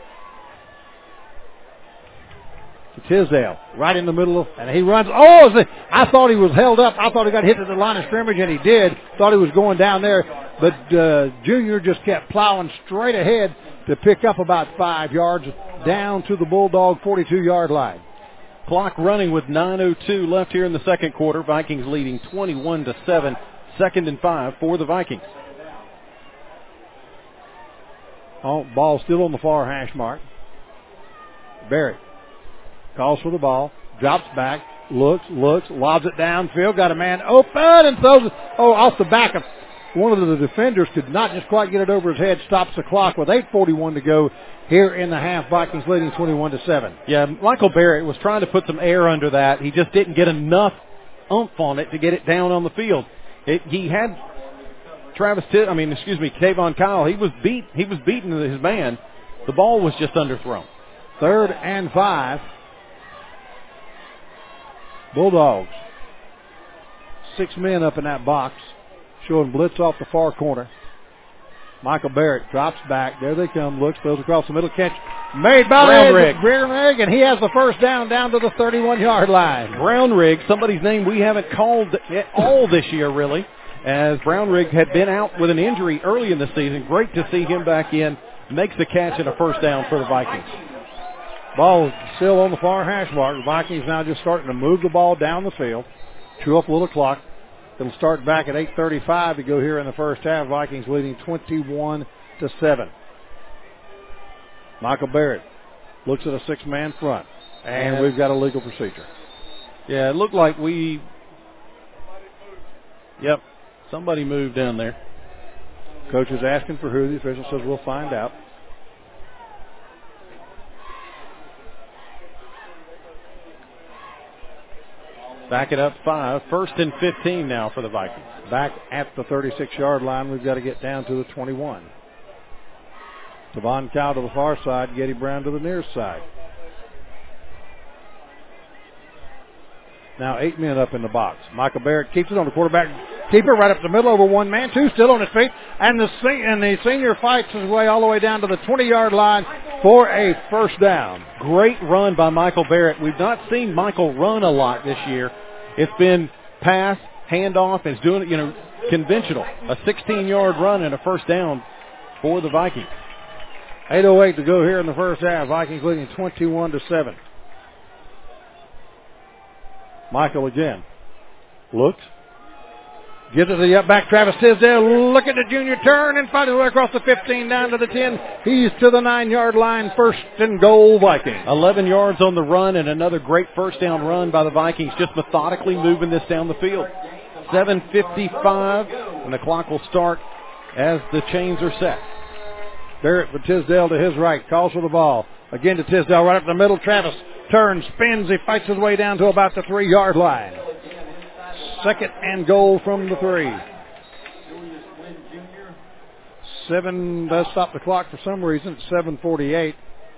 Tisdale right in the middle of, and he runs. Oh, I thought he was held up. I thought he got hit at the line of scrimmage, and he did. Thought he was going down there, but Junior just kept plowing straight ahead to pick up about 5 yards down to the Bulldog 42-yard line. Clock running with 9:02 left here in the second quarter. Vikings leading 21-7. 2nd and 5 for the Vikings. Oh, ball still on the far hash mark. Barrett calls for the ball, drops back, looks, lobs it downfield, got a man open and throws it off the back of one of the defenders, could not just quite get it over his head, stops the clock with 8:41 to go here in the half. Vikings leading 21-7. Yeah, Michael Barrett was trying to put some air under that. He just didn't get enough oomph on it to get it down on the field. He had Tavon Kyle. He was beating his man. The ball was just underthrown. 3rd and 5. Bulldogs. 6 men up in that box, showing blitz off the far corner. Michael Barrett drops back. There they come. Looks, throws across the middle. Catch made by Brownrigg, and he has the first down to the 31-yard line. Brownrigg, somebody's name we haven't called at all this year, really, as Brownrigg had been out with an injury early in the season. Great to see him back in. Makes the catch and a first down for the Vikings. Ball still on the far hash mark. The Vikings now just starting to move the ball down the field. Chew up a little clock. It'll start back at 8:35 to go here in the first half. Vikings leading 21-7. Michael Barrett looks at a 6-man front. And we've got a legal procedure. Yeah, it looked like somebody moved down there. Coach is asking for who. The official says we'll find out. Back it up 5. 1st and 15 now for the Vikings. Back at the 36-yard line, we've got to get down to the 21. Tavon Cow to the far side, Getty Brown to the near side. Now 8 men up in the box. Michael Barrett keeps it on the quarterback keeper right up the middle over one man. 2 still on his feet. And the senior fights his way all the way down to the 20-yard line for a first down. Great run by Michael Barrett. We've not seen Michael run a lot this year. It's been pass, handoff, and he's doing it, conventional. A 16-yard run and a first down for the Vikings. 8:08 to go here in the first half. Vikings leading 21-7. Michael again. Looks. Gives it to the up back. Travis Tisdale. Look at the junior turn and finds his way across the 15 down to the 10. He's to the 9-yard line. First and goal, Vikings. 11 yards on the run and another great first down run by the Vikings. Just methodically moving this down the field. 7:55 and the clock will start as the chains are set. Barrett with Tisdale to his right. Calls for the ball. Again to Tisdale right up the middle. Travis turns, spins. He fights his way down to about the 3-yard line. Second and goal from the 3. 7 does stop the clock for some reason. It's 7:48.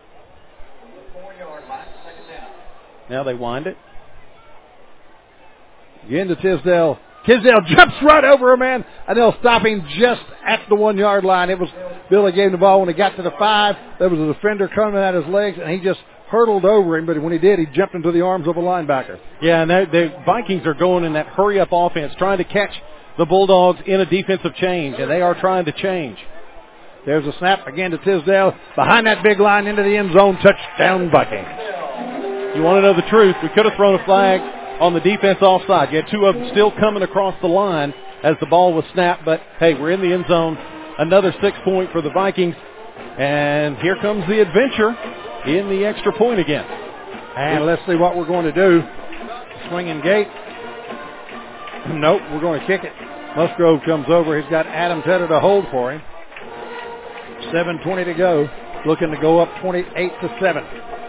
Now they wind it. Again to Tisdale. Tisdale jumps right over a man, and they'll stop him just at the 1-yard line. It was Billy gave him the ball when he got to the 5. There was a defender coming at his legs, and he just hurtled over him, but when he did, he jumped into the arms of a linebacker. Yeah, and the Vikings are going in that hurry-up offense, trying to catch the Bulldogs in a defensive change, and they are trying to change. There's a snap again to Tisdale. Behind that big line into the end zone. Touchdown, Vikings. You want to know the truth? We could have thrown a flag on the defense offside. You had 2 of them still coming across the line as the ball was snapped, but, hey, we're in the end zone. Another 6-point for the Vikings, and here comes the adventure in the extra point again. And let's see what we're going to do. Swinging gate. Nope, we're going to kick it. Musgrove comes over. He's got Adam Tedder to hold for him. 7:20 to go. Looking to go up 28-7.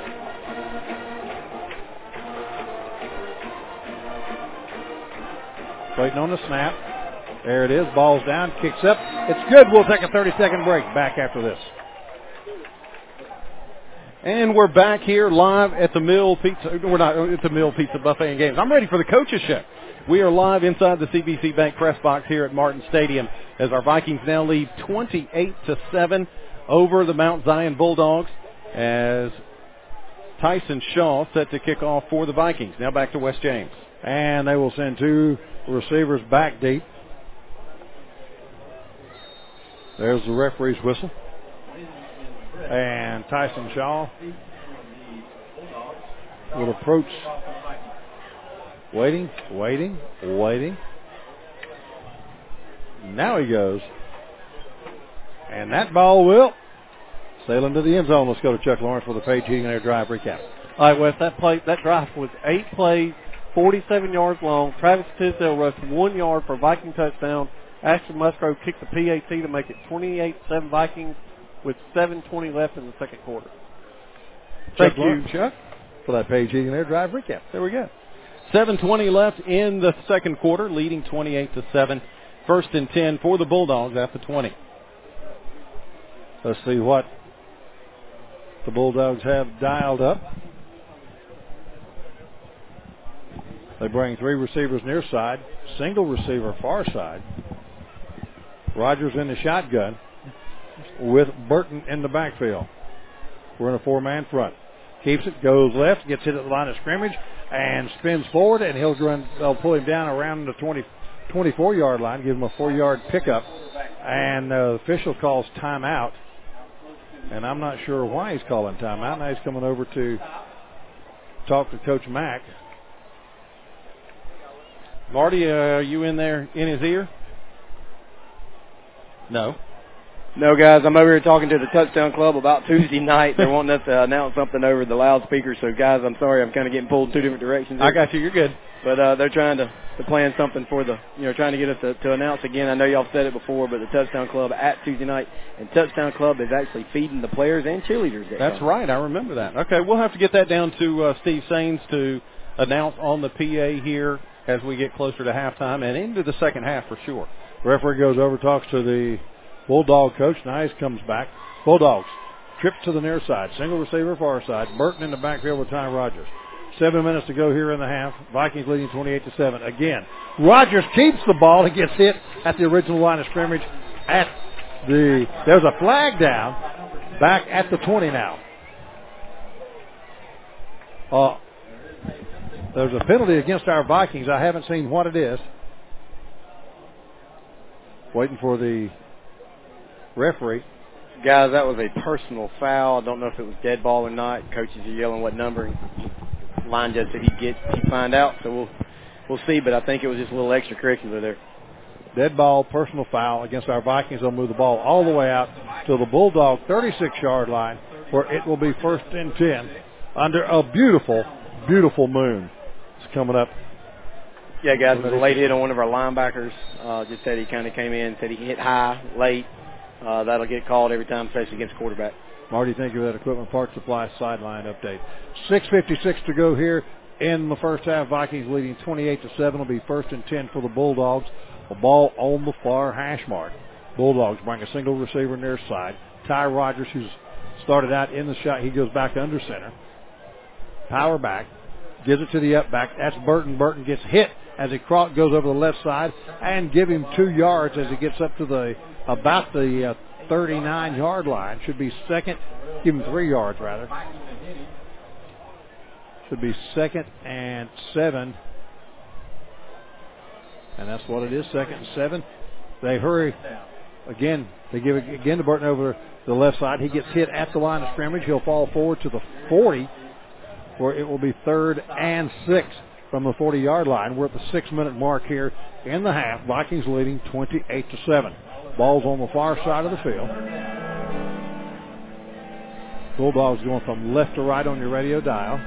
Waiting on the snap. There it is. Ball's down. Kicks up. It's good. We'll take a 30-second break. Back after this. And we're back here live at the Mill Pizza. We're not at the Mill Pizza Buffet and Games. I'm ready for the coaches show. We are live inside the CBC Bank press box here at Martin Stadium as our Vikings now lead 28-7 over the Mount Zion Bulldogs as Tyson Shaw set to kick off for the Vikings. Now back to West James. And they will send 2 receivers back deep. There's the referee's whistle. And Tyson Shaw will approach. Waiting. Now he goes. And that ball will sail into the end zone. Let's go to Chuck Lawrence for the Page Heating and Air Drive recap. All right, Wes, that drive was 8 plays, 47 yards long. Travis Tisdale rushed 1 yard for a Viking touchdown. Ashton Musgrove kicked the PAT to make it 28-7 Vikings with 7:20 left in the second quarter. Thank you, Chuck, for that Page Heating and Air Drive recap. There we go. 7:20 left in the second quarter, leading 28-7. First and 10 for the Bulldogs at the 20. Let's see what the Bulldogs have dialed up. They bring 3 receivers near side, single receiver far side. Rogers in the shotgun with Burton in the backfield. We're in a 4-man front. Keeps it, goes left, gets hit at the line of scrimmage, and spins forward, and they'll pull him down around the 24-yard line, give him a 4-yard pickup, and the official calls timeout. And I'm not sure why he's calling timeout. Now he's coming over to talk to Coach Mack. Marty, are you in there in his ear? No. No, guys, I'm over here talking to the Touchdown Club about Tuesday night. They're wanting us to announce something over the loudspeaker. So, guys, I'm sorry. I'm kind of getting pulled in 2 different directions. I got you. You're good. But they're trying to plan something for trying to get us to announce again. I know y'all said it before, but the Touchdown Club at Tuesday night. And Touchdown Club is actually feeding the players and cheerleaders. That's right. I remember that. Okay, we'll have to get that down to Steve Sains to announce on the PA here as we get closer to halftime and into the second half for sure. Referee goes over, talks to the Bulldog coach. Nice comes back. Bulldogs trips to the near side. Single receiver far side. Burton in the backfield with Ty Rogers. 7 minutes to go here in the half. Vikings leading 28-7. Again, Rogers keeps the ball. He gets hit at the original line of scrimmage. There's a flag down back at the 20 now. There's a penalty against our Vikings. I haven't seen what it is. Waiting for the referee. Guys, that was a personal foul. I don't know if it was dead ball or not. Coaches are yelling what number. Line judge said he'd find out, so we'll see, but I think it was just a little extracurricular there. Dead ball, personal foul against our Vikings. They'll move the ball all the way out to the Bulldog 36-yard line, where it will be 1st and 10 under a beautiful, beautiful moon. It's coming up. Yeah, guys, it was a late hit on one of our linebackers. Just said he kind of came in, said he hit high, late. That'll get called every time, especially against quarterback. Marty, thank you for that Equipment Parts Supply sideline update. 6:56 to go here in the first half. Vikings leading 28-7. Will be 1st and 10 for the Bulldogs. A ball on the far hash mark. Bulldogs bring a single receiver near side. Ty Rogers, who's started out in the shot, he goes back under center. Power back. Gives it to the up back. That's Burton. Burton gets hit as he goes over the left side and give him 2 yards as he gets up to about the 39-yard line. Should be second. Give him 3 yards, rather. Should be 2nd and 7. And that's what it is, 2nd and 7. They hurry again. They give it again to Burton over the left side. He gets hit at the line of scrimmage. He'll fall forward to the 40, where it will be 3rd and 6 from the 40-yard line. We're at the 6-minute mark here in the half. Vikings leading 28-7. Ball's on the far side of the field. Bulldogs going from left to right on your radio dial.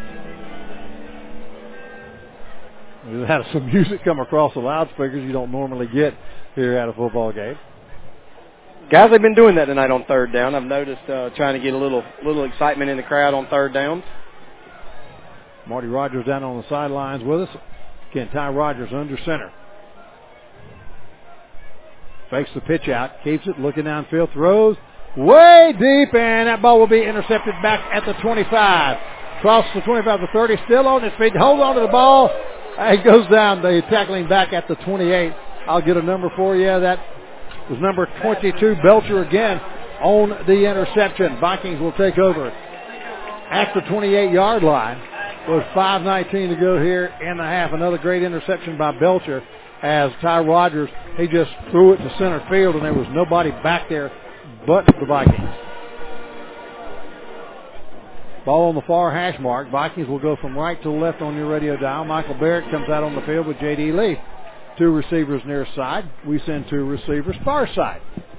We've had some music come across the loudspeakers you don't normally get here at a football game. Guys, they've been doing that tonight on 3rd down. I've noticed trying to get a little excitement in the crowd on 3rd downs. Marty Rogers down on the sidelines with us. Again, Ty Rogers under center. Fakes the pitch out, keeps it, looking downfield, throws way deep, and that ball will be intercepted back at the 25. Crosses the 25 to 30, still on his feet, hold on to the ball. He goes down, they tackling back at the 28. I'll get a number for you. That was number 22, Belcher again on the interception. Vikings will take over at the 28-yard line. With 5:19 to go here in the half. Another great interception by Belcher as Ty Rogers, he just threw it to center field and there was nobody back there but the Vikings. Ball on the far hash mark. Vikings will go from right to left on your radio dial. Michael Barrett comes out on the field with J.D. Lee. 2 receivers near side. We send 2 receivers far side.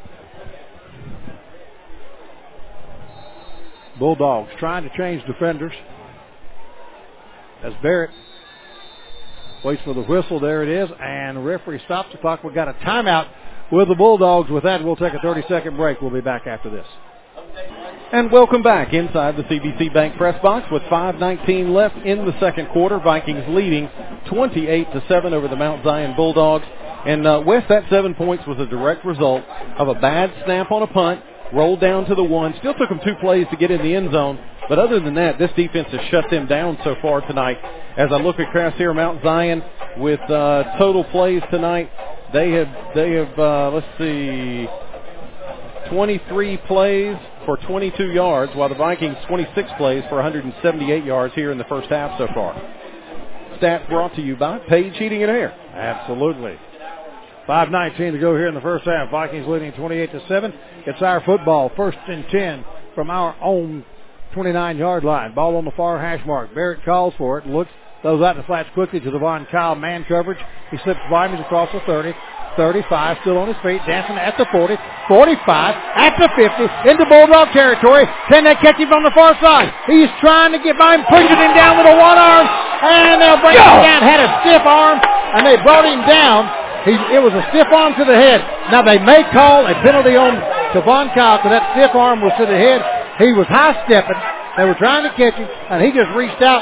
Bulldogs trying to change defenders. As Barrett waits for the whistle, there it is, and the referee stops the clock. We've got a timeout with the Bulldogs. With that, we'll take a 30-second break. We'll be back after this. And welcome back inside the CBC Bank press box with 5:19 left in the second quarter. Vikings leading 28-7 over the Mount Zion Bulldogs. And Wes, that 7 points was a direct result of a bad snap on a punt, rolled down to the 1. Still took them 2 plays to get in the end zone. But other than that, this defense has shut them down so far tonight. As I look across here, Mount Zion with total plays tonight, they have let's see, 23 plays for 22 yards, while the Vikings 26 plays for 178 yards here in the first half so far. Stats brought to you by Page Heating and Air. Absolutely. 5:19 to go here in the first half. Vikings leading 28-7. It's our football, 1st and 10 from our own 29-yard line. Ball on the far hash mark. Barrett calls for it. Looks, throws out the flats quickly to Devon Kyle. Man coverage. He slips by him. He's across the 30. 35, still on his feet, dancing at the 40. 45, at the 50, into Bulldog territory. Can they catch him on the far side? He's trying to get by him, pushes him down with a 1 arm, and they'll bring him down. Had a stiff arm, and they brought him down. It was a stiff arm to the head. Now they may call a penalty on Devon Kyle because that stiff arm was to the head. He was high-stepping. They were trying to catch him, and he just reached out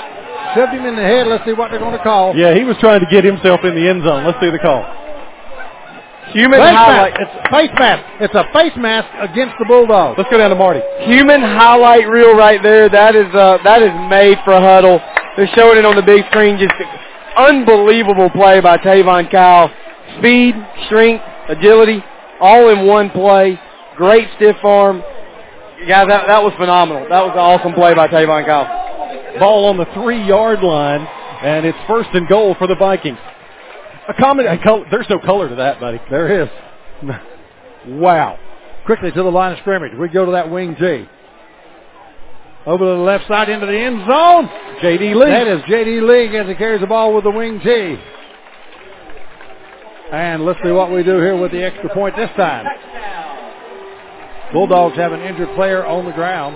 shoved him in the head. Let's see what they're going to call. Yeah, he was trying to get himself in the end zone. Let's see the call. Human highlight. It's a face mask. It's a face mask against the Bulldogs. Let's go down to Marty. Human highlight reel right there. That is made for Huddle. They're showing it on the big screen. Just unbelievable play by Tavon Kyle. Speed, strength, agility, all in one play. Great stiff arm. Guys, that was phenomenal. That was an awesome play by Tavon Kyle. Ball on the 3-yard line, and it's 1st and goal for the Vikings. There's no color to that, buddy. There is. Wow. Quickly to the line of scrimmage. We go to that wing G. Over to the left side into the end zone. J.D. Lee. That is J.D. Lee as he carries the ball with the wing G. And let's see what we do here with the extra point this time. Bulldogs have an injured player on the ground.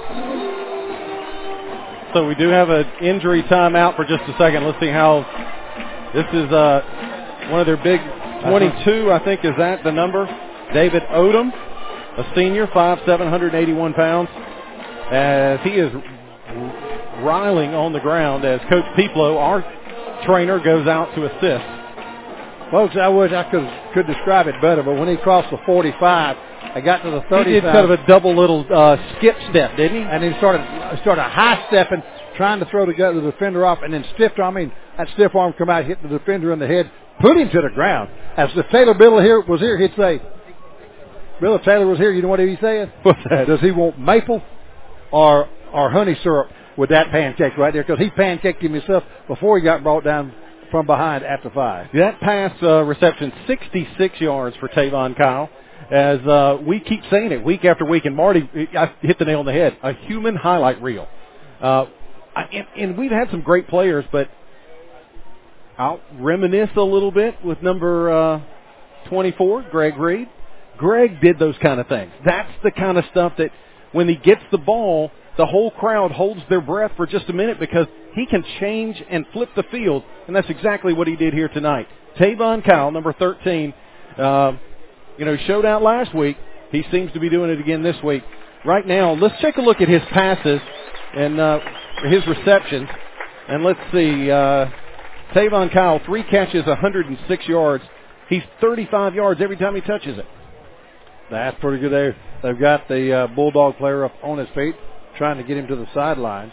So we do have an injury timeout for just a second. Let's see how this is one of their big 22, I think, is that the number? David Odom, a senior, 5'7", 181 pounds, as he is riling on the ground as Coach Peplow, our trainer, goes out to assist. Folks, I wish I could describe it better, but when he crossed the 45, I got to the 35. He did kind of a double little skip step, didn't he? And he started high-stepping, trying to throw the defender off, and then that stiff arm come out, hit the defender in the head, put him to the ground. As if Taylor Biddle was here, he'd say, Bill, if Taylor was here, you know what he'd be saying? What's that? Does he want maple or honey syrup with that pancake right there? Because he pancaked him himself before he got brought down from behind after 5. That pass reception, 66 yards for Tavon Kyle. As we keep saying it week after week, and Marty, I hit the nail on the head, a human highlight reel. And we've had some great players, but I'll reminisce a little bit with number 24, Greg Reed. Greg did those kind of things. That's the kind of stuff that when he gets the ball, the whole crowd holds their breath for just a minute because he can change and flip the field, and that's exactly what he did here tonight. Tavon Kyle, number 13, showed out last week. He seems to be doing it again this week. Right now, let's take a look at his passes and his receptions, and let's see. Tavon Kyle, 3 catches, 106 yards. He's 35 yards every time he touches it. That's pretty good there. They've got the Bulldog player up on his feet, trying to get him to the sidelines.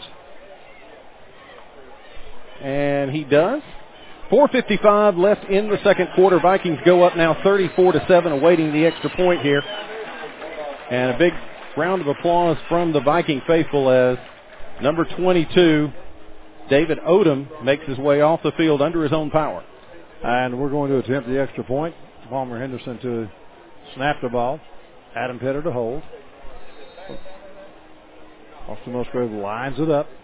And he does. 4:55 left in the second quarter. Vikings go up now 34-7, awaiting the extra point here. And a big round of applause from the Viking faithful as number 22, David Odom, makes his way off the field under his own power. And we're going to attempt the extra point. Palmer Henderson to snap the ball. Adam Pitter to hold. Austin Musgrove lines it up.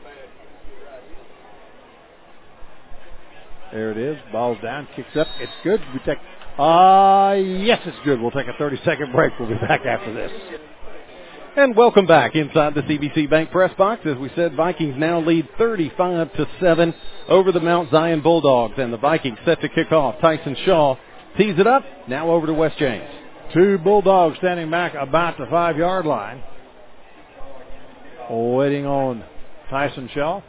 There it is. Ball's down. Kicks up. It's good. We take. Yes, it's good. We'll take a 30-second break. We'll be back after this. And welcome back inside the CBC Bank press box. As we said, Vikings now lead 35-7 over the Mount Zion Bulldogs. And the Vikings set to kick off. Tyson Shaw tees it up. Now over to Wes James. 2 Bulldogs standing back about the 5-yard line. Waiting on Tyson Shaw.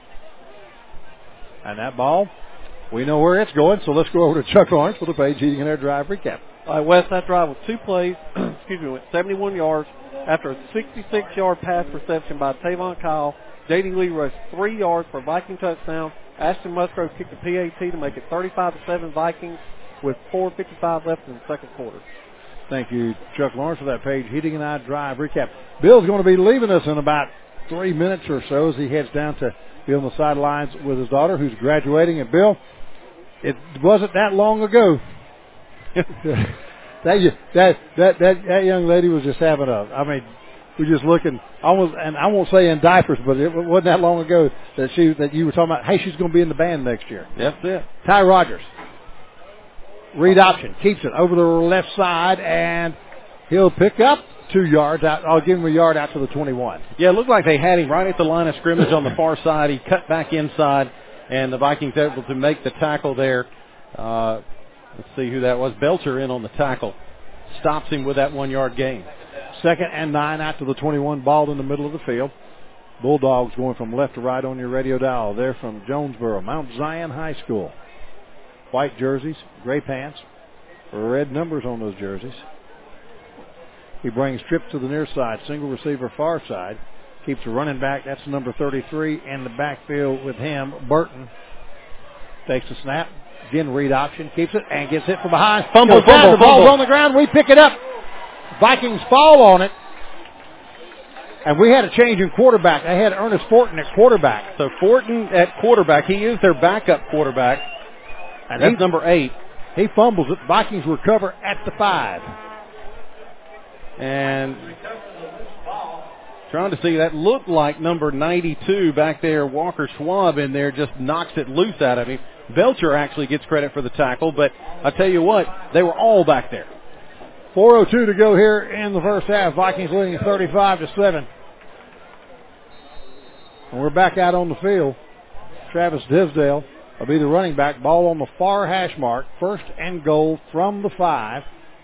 And that ball, we know where it's going, so let's go over to Chuck Lawrence for the Page Heating and Air Drive recap. All right, Wes, that drive was 2 plays, went 71 yards after a 66-yard pass reception by Tavon Kyle. J.D. Lee rushed 3 yards for a Viking touchdown. Ashton Musgrove kicked a PAT to make it 35-7 Vikings with 4:55 left in the second quarter. Thank you, Chuck Lawrence, for that Page Heating and Air Drive recap. Bill's going to be leaving us in about 3 minutes or so as he heads down to be on the sidelines with his daughter who's graduating. And Bill, it wasn't that long ago. that young lady was just having we're just looking almost, and I won't say in diapers, but it wasn't that long ago that you were talking about, hey, she's going to be in the band next year. That's it. Ty Rogers. Read option. Keeps it over the left side, and he'll pick up 2 yards out. I'll give him a yard out to the 21. Yeah, it looked like they had him right at the line of scrimmage on the far side. He cut back inside, and the Vikings able to make the tackle there. Let's see who that was. Belcher in on the tackle. Stops him with that 1 yard gain. 2nd and 9 out to the 21. Ball in the middle of the field. Bulldogs going from left to right on your radio dial. They're from Jonesboro, Mount Zion High School. White jerseys, gray pants, red numbers on those jerseys. He brings trips to the near side, single receiver far side. Keeps a running back, that's number 33, in the backfield with him, Burton. Takes the snap, again read option, keeps it, and gets hit from behind. Fumble. The ball's on the ground, we pick it up. Vikings fall on it. And we had a change in quarterback. They had Ernest Fortin at quarterback. So Fortin at quarterback. He is their backup quarterback. And that's number 8. He fumbles it. Vikings recover at the 5. And trying to see, that looked like number 92 back there, Walker Schwab in there, just knocks it loose out of him. Belcher actually gets credit for the tackle, but I tell you what, they were all back there. 4:02 to go here in the first half. Vikings leading 35-7. And we're back out on the field. Travis Tisdale will be the running back. Ball on the far hash mark. First and goal from the 5.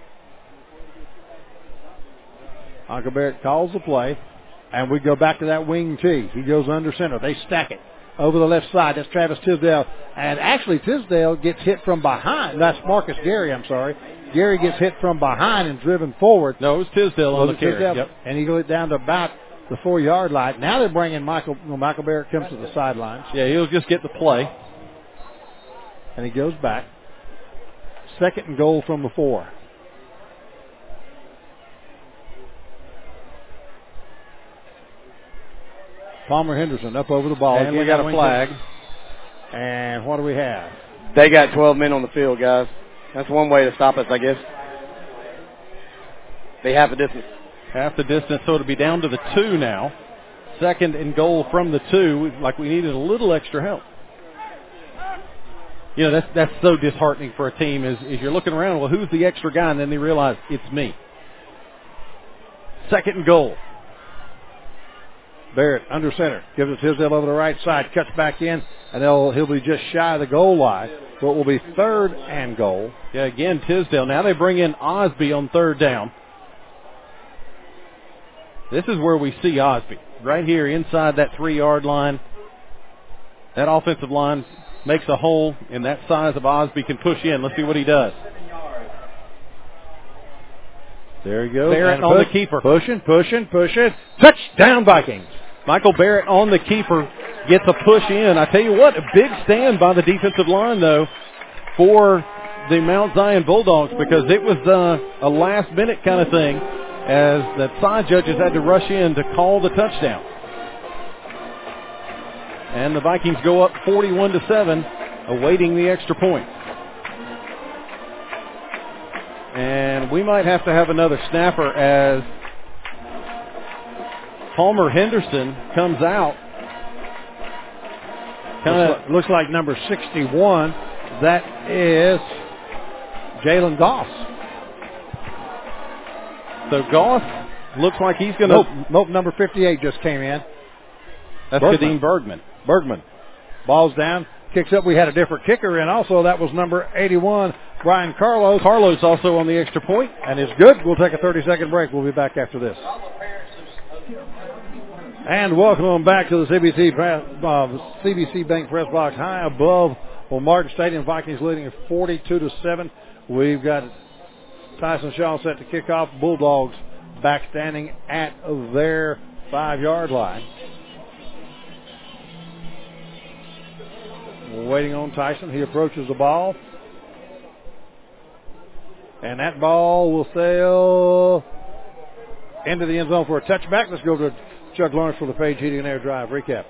Uncle Barrett calls the play. And we go back to that wing tee. He goes under center. They stack it over the left side. That's Travis Tisdale. And actually Tisdale gets hit from behind. That's Marcus Gary, I'm sorry. Gary gets hit from behind and driven forward. No, it was Tisdale on the carry. Yep. And he goes down to about the 4-yard line. Now they're bringing Michael Barrett comes to the sidelines. Yeah, he'll just get the play. And he goes back. Second and goal from the 4. Palmer Henderson up over the ball. And we got a flag. And what do we have? They got 12 men on the field, guys. That's one way to stop us, I guess. They have a distance. Half the distance, so it'll be down to the 2 now. Second and goal from the 2, like we needed a little extra help. You know, that's so disheartening for a team is you're looking around, well, who's the extra guy? And then they realize it's me. Second and goal. Barrett under center. Gives it to Tisdale over the right side. Cuts back in, and he'll be just shy of the goal line. So it will be third and goal. Yeah, again, Tisdale. Now they bring in Osby on third down. This is where we see Osby. Right here inside that 3-yard line. That offensive line makes a hole, and that size of Osby can push in. Let's see what he does. There he goes. Barrett on the keeper. Pushing. Touchdown Vikings. Michael Barrett on the keeper gets a push in. I tell you what, a big stand by the defensive line, though, for the Mount Zion Bulldogs, because it was a last-minute kind of thing as the side judges had to rush in to call the touchdown. And the Vikings go up 41-7, awaiting the extra point. And we might have to have another snapper as Palmer Henderson comes out. Looks like number 61. That is Jalen Goss. So Goss looks like he's going to... Nope, number 58 just came in. That's Kadeem Bergman. Ball's down. Kicks up. We had a different kicker in also. That was number 81, Brian Carlos. Carlos also on the extra point. And it's good. We'll take a 30-second break. We'll be back after this. And welcome back to the CBC Bank Press Box high above Martin Stadium. Vikings leading at 42-7. We've got Tyson Shaw set to kick off. Bulldogs back standing at their 5-yard line. We're waiting on Tyson. He approaches the ball. And that ball will sail into the end zone for a touchback. Let's go to Chuck Lawrence for the Page Heating and Air Drive recap.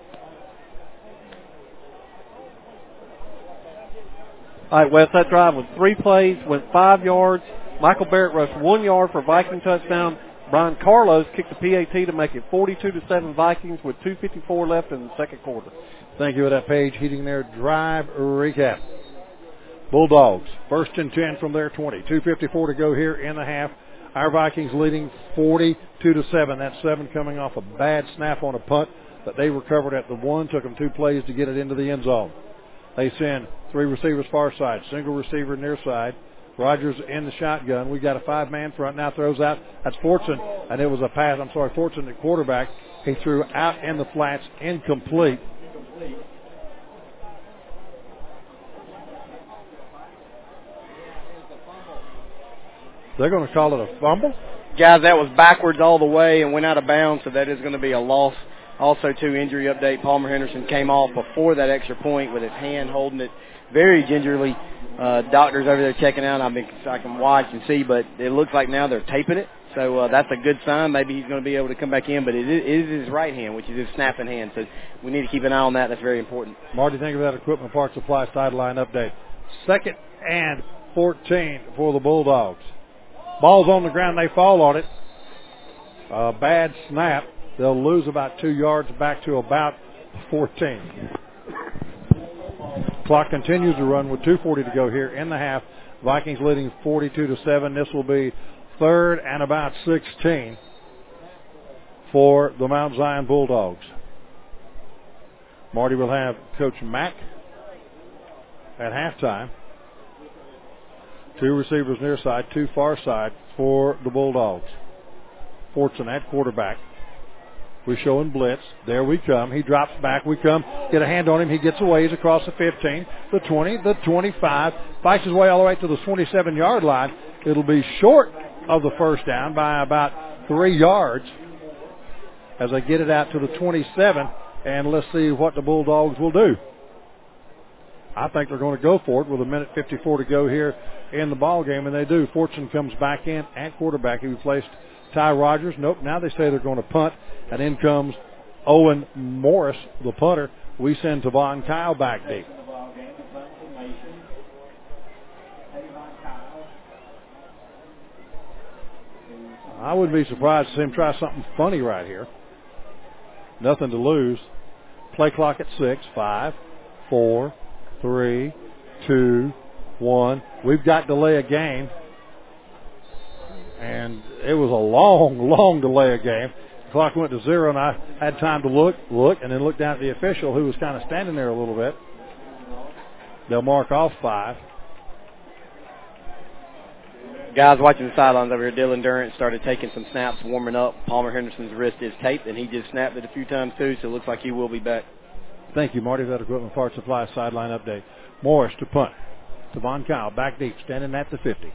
All right, Wes, that drive was 3 plays, went 5 yards. Michael Barrett rushed 1 yard for a Viking touchdown. Brian Carlos kicked the PAT to make it 42-7 Vikings with 2:54 left in the second quarter. Thank you for that Page Heating and Air Drive recap. Bulldogs, 1st and 10 from their 20. 2:54 to go here in the half. Our Vikings leading 42-7. That's 7 coming off a bad snap on a punt that they recovered at the 1. Took them 2 plays to get it into the end zone. They send 3 receivers far side, single receiver near side. Rogers in the shotgun. We got a 5-man front now, throws out. That's Fortson, and it was a pass. Fortson at quarterback. He threw out in the flats, incomplete. They're going to call it a fumble? Guys, that was backwards all the way and went out of bounds, so that is going to be a loss. Also, too, injury update, Palmer Henderson came off before that extra point with his hand holding it very gingerly. Doctors over there checking out. I can watch and see, but it looks like now they're taping it. So that's a good sign. Maybe he's going to be able to come back in, but it is his right hand, which is his snapping hand. So we need to keep an eye on that. That's very important. Marty, think of that Equipment Parts Supply sideline update. 2nd and 14 for the Bulldogs. Ball's on the ground. They fall on it. A bad snap. They'll lose about 2 yards back to about 14. Clock continues to run with 2:40 to go here in the half. Vikings leading 42-7. This will be 3rd and about 16 for the Mount Zion Bulldogs. Marty will have Coach Mack at halftime. 2 receivers near side, 2 far side for the Bulldogs. Fortson at quarterback. We're showing blitz. There we come. He drops back. We come. Get a hand on him. He gets away. He's across the 15, the 20, the 25. Fights his way all the way to the 27-yard line. It'll be short of the first down by about 3 yards as they get it out to the 27. And let's see what the Bulldogs will do. I think they're going to go for it with 1:54 to go here in the ball game, and they do. Fortson comes back in at quarterback. He replaced Ty Rogers. Nope, now they say they're going to punt, and in comes Owen Morris, the punter. We send Tavon Kyle back deep. I wouldn't be surprised to see him try something funny right here. Nothing to lose. Play clock at 6, 5, 4, 3, 2, 1. We've got delay of game. And it was a long delay of game. The clock went to 0, and I had time to look, and then look down at the official who was kind of standing there a little bit. They'll mark off 5. Guys watching the sidelines over here, Dylan Durant started taking some snaps, warming up. Palmer Henderson's wrist is taped, and he just snapped it a few times too, so it looks like he will be back. Thank you, Marty. That Equipment Parts Supply sideline update. Morris to punt. Tavon Kyle back deep, standing at the 50.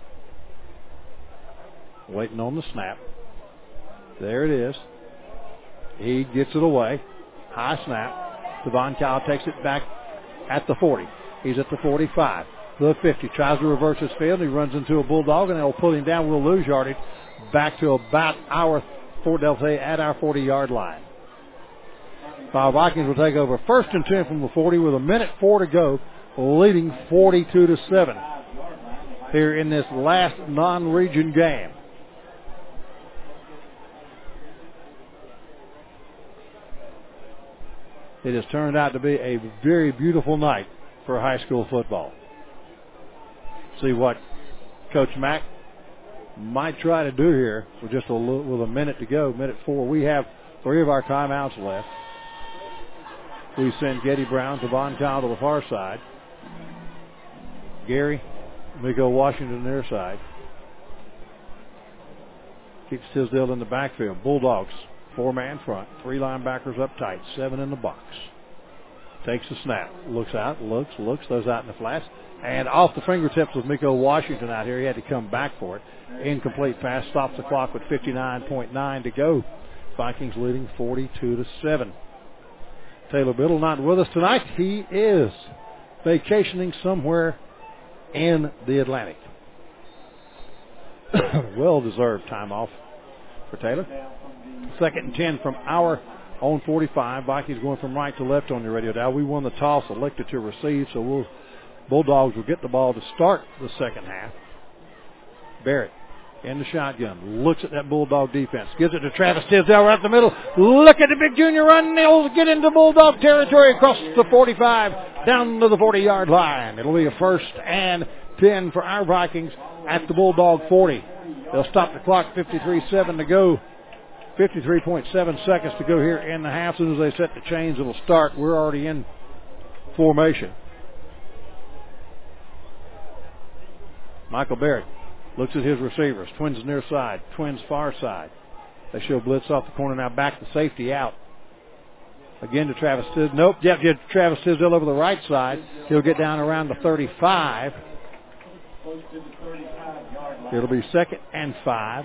Waiting on the snap. There it is. He gets it away. High snap. Tavon Kyle takes it back at the 40. He's at the 45. The 50. Tries to reverse his field. He runs into a Bulldog, and they'll pull him down. We'll lose yardage back to about they'll say at our 40-yard line. The Vikings will take over 1st and 10 from the 40 with 1:04 to go, leading 42-7 here in this last non-region game. It has turned out to be a very beautiful night for high school football. See what Coach Mack might try to do here with just with a minute to go, 1:04. We have 3 of our timeouts left. We send Getty Brown, Tavon Kyle to the far side. Gary, Miko Washington near side. Keeps Tisdale in the backfield. Bulldogs, 4-man front, 3 linebackers up tight, 7 in the box. Takes the snap, looks out, looks, throws out in the flats. And off the fingertips of Miko Washington out here. He had to come back for it. Incomplete pass, stops the clock with 59.9 to go. Vikings leading 42-7. Taylor Biddle not with us tonight. He is vacationing somewhere in the Atlantic. Well-deserved time off for Taylor. 2nd and 10 from our own 45. Vikings going from right to left on your radio dial. We won the toss, elected to receive, so Bulldogs will get the ball to start the second half. Barrett in the shotgun. Looks at that Bulldog defense. Gives it to Travis Tisdale right in the middle. Look at the big junior run. He'll get into Bulldog territory across the 45 down to the 40-yard line. It'll be a 1st and 10 for our Vikings at the Bulldog 40. They'll stop the clock, 53.7 to go. 53.7 seconds to go here in the half. As soon as they set the chains, it'll start. We're already in formation. Michael Barrett looks at his receivers. Twins near side. Twins far side. They show blitz off the corner now. Back to safety out. Again to Travis Tisdale. Nope. Yep, Travis Tisdale over the right side. He'll get down around the 35. It'll be 2nd and 5.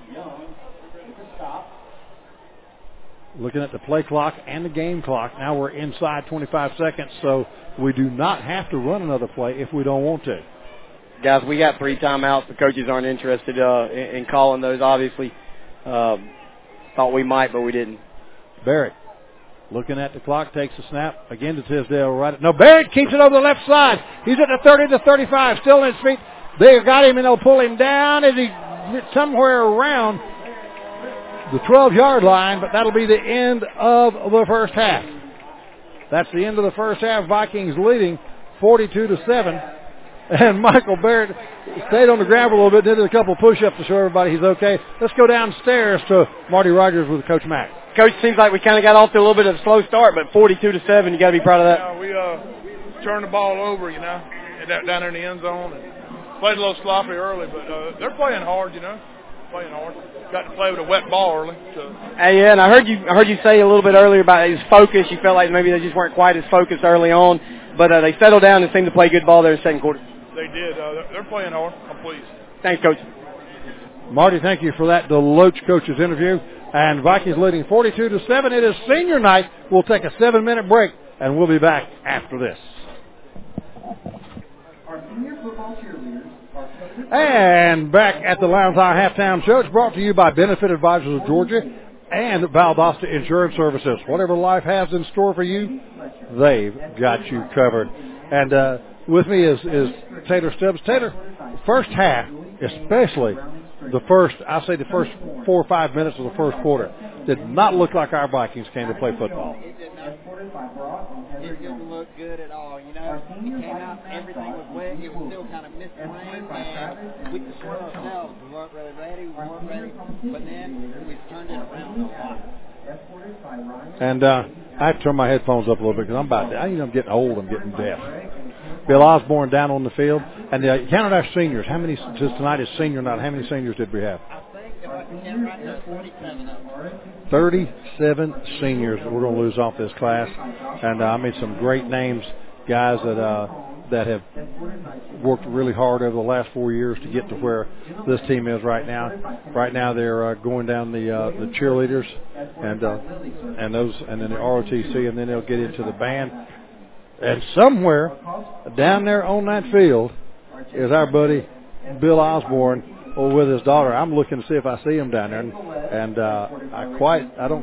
Looking at the play clock and the game clock. Now we're inside 25 seconds, so we do not have to run another play if we don't want to. Guys, we got 3 timeouts. The coaches aren't interested in calling those, obviously. Thought we might, but we didn't. Barrett looking at the clock, takes a snap. Again to Tisdale. Right. No, Barrett keeps it over the left side. He's at the 30 to 35, still on his feet. They got him, and they'll pull him down as he gets somewhere around the 12-yard line, but that'll be the end of the first half. That's the end of the first half. Vikings leading 42-7. And Michael Barrett stayed on the ground for a little bit, did a couple push-ups to show everybody he's okay. Let's go downstairs to Marty Rogers with Coach Mack. Coach, seems like we kind of got off to a little bit of a slow start, but 42-7, you got to be proud of that. Yeah, we turned the ball over, down there in the end zone, and played a little sloppy early, but they're playing hard, playing hard. Got to play with a wet ball early. So. Hey, yeah, and I heard you say a little bit earlier about his focus. You felt like maybe they just weren't quite as focused early on, but they settled down and seemed to play good ball there in the second quarter. They did. They're playing hard. I'm pleased. Thanks, Coach. Marty, thank you for that Deloach coach's interview. And Vikings leading 42-7. It is senior night. We'll take a 7-minute break, and we'll be back after this. And back at the Lowndes High Halftime Show. It's brought to you by Benefit Advisors of Georgia and Valdosta Insurance Services. Whatever life has in store for you, they've got you covered. And with me is Taylor Stubbs. Taylor, first half, especially the first 4 or 5 minutes of the first quarter, did not look like our Vikings came to play football. It did not. It didn't look good at all. It came out, everything was wet. It was still kind of misplaced, and we just were ourselves. We weren't really ready. But then we turned it around a lot. And I have to turn my headphones up a little bit because I'm getting old. I'm getting deaf. Bill Osborne down on the field. And counted our seniors. How many, since tonight is senior night, how many seniors did we have? I think if I can get right now, 47 of them. 37 seniors we're going to lose off this class. And I made some great names, guys that have worked really hard over the last 4 years to get to where this team is right now. Right now they're going down the cheerleaders and then the ROTC, and then they'll get into the band. And somewhere down there on that field is our buddy Bill Osborne with his daughter. I'm looking to see if I see him down there, and I don't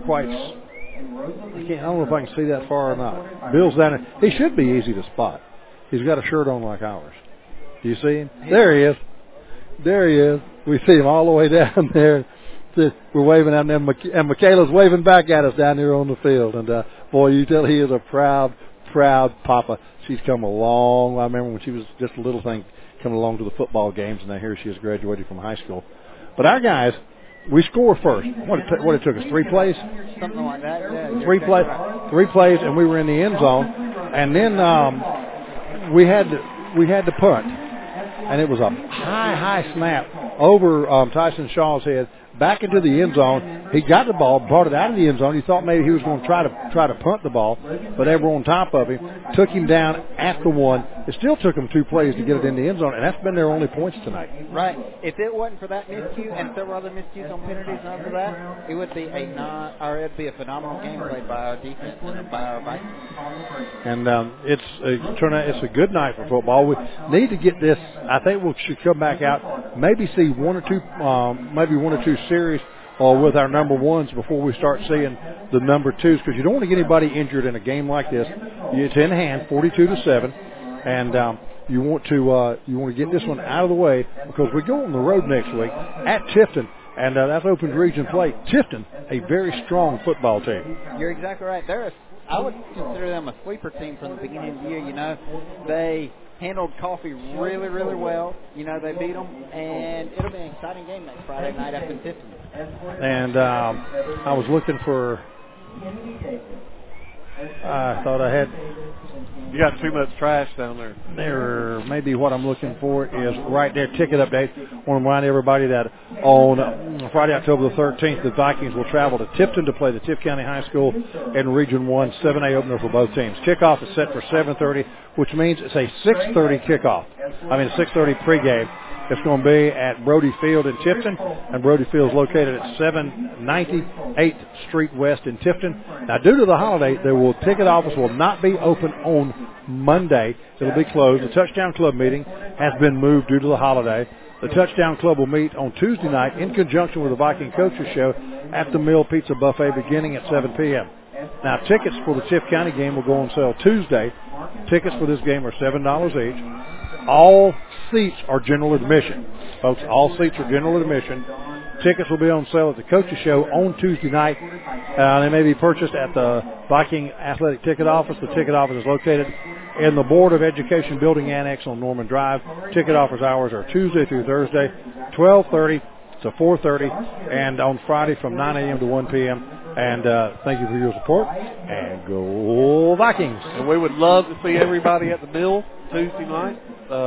know if I can see that far or not. Bill's down there. He should be easy to spot. He's got a shirt on like ours. Do you see him? There he is. There he is. We see him all the way down there. We're waving at him, and Michaela's waving back at us down there on the field. And boy, you tell he is a proud papa. She's come along. I remember when she was just a little thing coming along to the football games, and now here she has graduated from high school. But our guys, we score first. What it took us, 3 plays? Something like that, yeah. 3 plays, and we were in the end zone. And then we had to punt, and it was a high snap over Tyson Shaw's head back into the end zone. He got the ball, brought it out of the end zone. He thought maybe he was going to try to punt the ball, but they were on top of him. Took him down at the 1. It still took him 2 plays to get it in the end zone, and that's been their only points tonight. Right. If it wasn't for that miscue, and if there were other miscues on penalties and after that, it would be a phenomenal game played by our defense and by our Vikings. And it's a good night for football. We need to get this. I think we should come back out, maybe see one or two series with our number 1s before we start seeing the number 2s, because you don't want to get anybody injured in a game like this. It's in hand, 42-7, and you want to get this one out of the way, because we go on the road next week at Tifton, and that's Open Region play. Tifton, a very strong football team. You're exactly right. I would consider them a sleeper team from the beginning of the year. They handled Coffee really, really well. They beat them, and it'll be an exciting game next Friday night up in Tifton. And I was looking for I thought I had. You got too much trash down there. There, maybe what I'm looking for is right there. Ticket update. I want to remind everybody that on Friday, October the 13th, the Vikings will travel to Tifton to play the Tift County High School in Region 1 7A opener for both teams. Kickoff is set for 7:30, which means it's a 6:30 kickoff. I mean, 6:30 pregame. It's going to be at Brody Field in Tifton, and Brody Field is located at 790 8th Street West in Tifton. Now, due to the holiday, the ticket office will not be open on Monday. It'll be closed. The Touchdown Club meeting has been moved due to the holiday. The Touchdown Club will meet on Tuesday night in conjunction with the Viking Coaches Show at the Mill Pizza Buffet beginning at 7 p.m. Now, tickets for the Tift County game will go on sale Tuesday. Tickets for this game are $7 each. All seats are general admission. Folks, all seats are general admission. Tickets will be on sale at the Coaches Show on Tuesday night. They may be purchased at the Viking Athletic Ticket Office. The ticket office is located in the Board of Education Building Annex on Norman Drive. Ticket office hours are Tuesday through Thursday, 12:30 to 4:30, and on Friday from 9 a.m. to 1 p.m. And thank you for your support. And go Vikings! And we would love to see everybody at the Mill Tuesday night,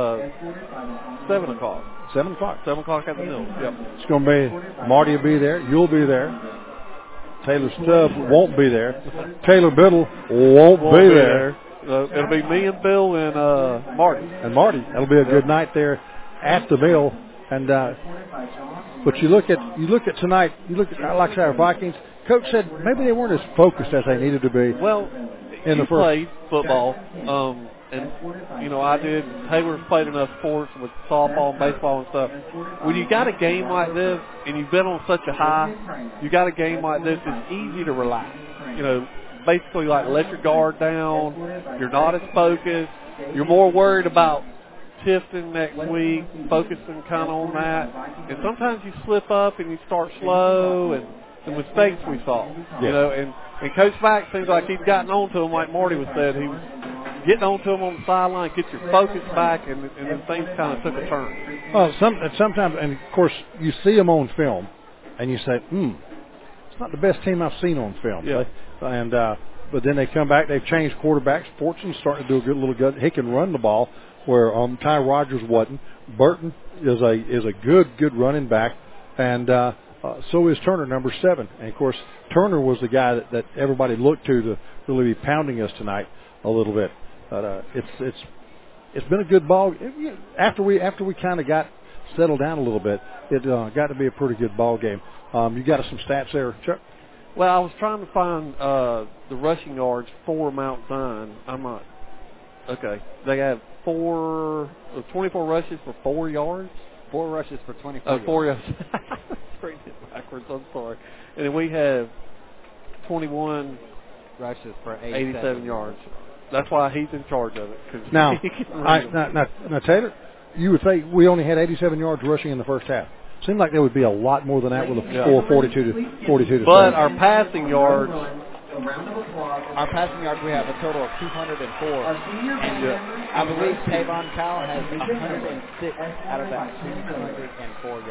7 o'clock. 7 o'clock. 7 o'clock at the Mill. Yep. It's going to be Marty will be there. You'll be there. Taylor Stubbs won't be there. Taylor Biddle won't be there. It'll be me and Bill and Marty. And Marty. That'll be a good night there at the Mill. And but you look at tonight. You look at like our Vikings. Coach said maybe they weren't as focused as they needed to be. Well, in the first played football, and I did. Taylor's played enough sports with softball and baseball and stuff. When you got a game like this and you've been on such a high, you got a game like this. It's easy to relax. Basically like let your guard down. You're not as focused. You're more worried about Tifton next week, focusing kind of on that. And sometimes you slip up and you start slow, and the mistakes we saw. And Coach Mack seems like he's gotten on to him, like Marty was said. He was getting on to him on the sideline, get your focus back, and then things kind of took a turn. Well, sometimes, and of course, you see them on film, and you say, it's not the best team I've seen on film. Yeah. But then they come back, they've changed quarterbacks. Fortune's starting to do a little good. He can run the ball where Ty Rogers wasn't. Burton is a good running back, and so is Turner, number 7. And of course, Turner was the guy that everybody looked to really be pounding us tonight a little bit. But it's been a good ball. After we kind of got settled down a little bit, it got to be a pretty good ball game. You got some stats there, Chuck? Well, I was trying to find the rushing yards for Mount Zion. I'm not. Okay. They have 24 rushes for 4 yards. 4 rushes for 24 yards. 4 yards. Reading it backwards, I'm sorry. And then we have 21 rushes for 87 yards. That's why he's in charge of it. Now, Taylor, you would say we only had 87 yards rushing in the first half. Seemed like there would be a lot more than that with a score 42 to 7. But our passing yards, we have a total of 204. And I believe Tavon Kyle has 106 out of that 204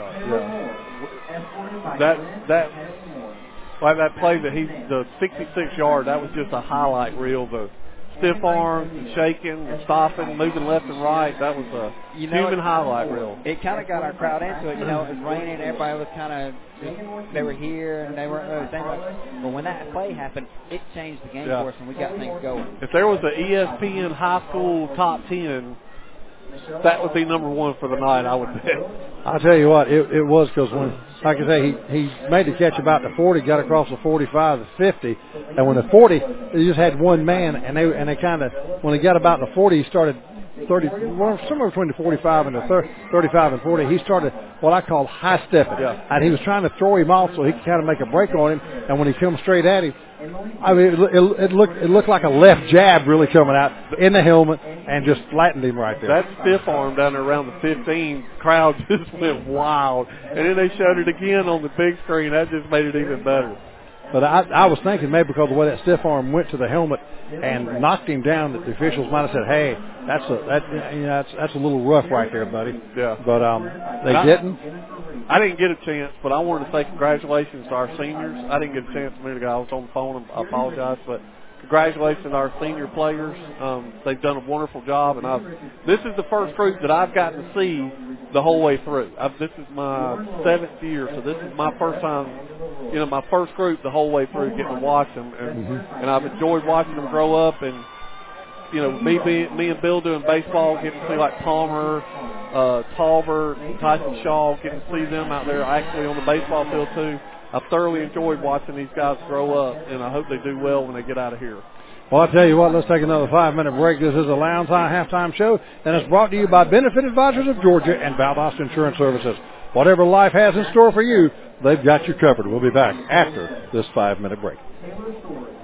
yards. That play the 66-yard, that was just a highlight reel. The stiff arms, and shaking, and stopping, moving left and right. That was a human highlight reel. It kind of got our crowd into it. It was raining. Everybody was kind of, they were here, and they weren't really thinking about it. But when that play happened, it changed the game for us, and we got things going. If there was an ESPN high school top 10, that would be number 1 for the night, I would bet. I'll tell you what, it was because when, like I say, he made the catch about the 40, got across the 45, the 50, and when the 40, they just had one man, and they kind of, when he got about the 40, he started 30, somewhere between the 45 and the 35 and 40, he started what I call high stepping, and he was trying to throw him off so he could kind of make a break on him, and when he come straight at him, I mean, it looked like a left jab really coming out in the helmet and just flattened him right there. That stiff arm down there around the 15, crowd just went wild. And then they showed it again on the big screen. That just made it even better. But I was thinking maybe because of the way that stiff arm went to the helmet and knocked him down, that the officials might have said, "Hey, that's a little rough right there, buddy." Yeah. But they didn't. I didn't get a chance, but I wanted to say congratulations to our seniors. I didn't get a chance a minute ago. I was on the phone. I apologize, but congratulations to our senior players. They've done a wonderful job, and this is the first group that I've gotten to see the whole way through. This is my 7th year, so this is my first time, my first group the whole way through, getting to watch them, and I've enjoyed watching them grow up. And me and Bill doing baseball, getting to see like Palmer, Talbert, Tyson Shaw, getting to see them out there actually on the baseball field too. I've thoroughly enjoyed watching these guys grow up, and I hope they do well when they get out of here. Well, I'll tell you what, let's take another 5-minute break. This is a Lowndes High Halftime Show, and it's brought to you by Benefit Advisors of Georgia and Valdosta Insurance Services. Whatever life has in store for you, they've got you covered. We'll be back after this 5-minute break.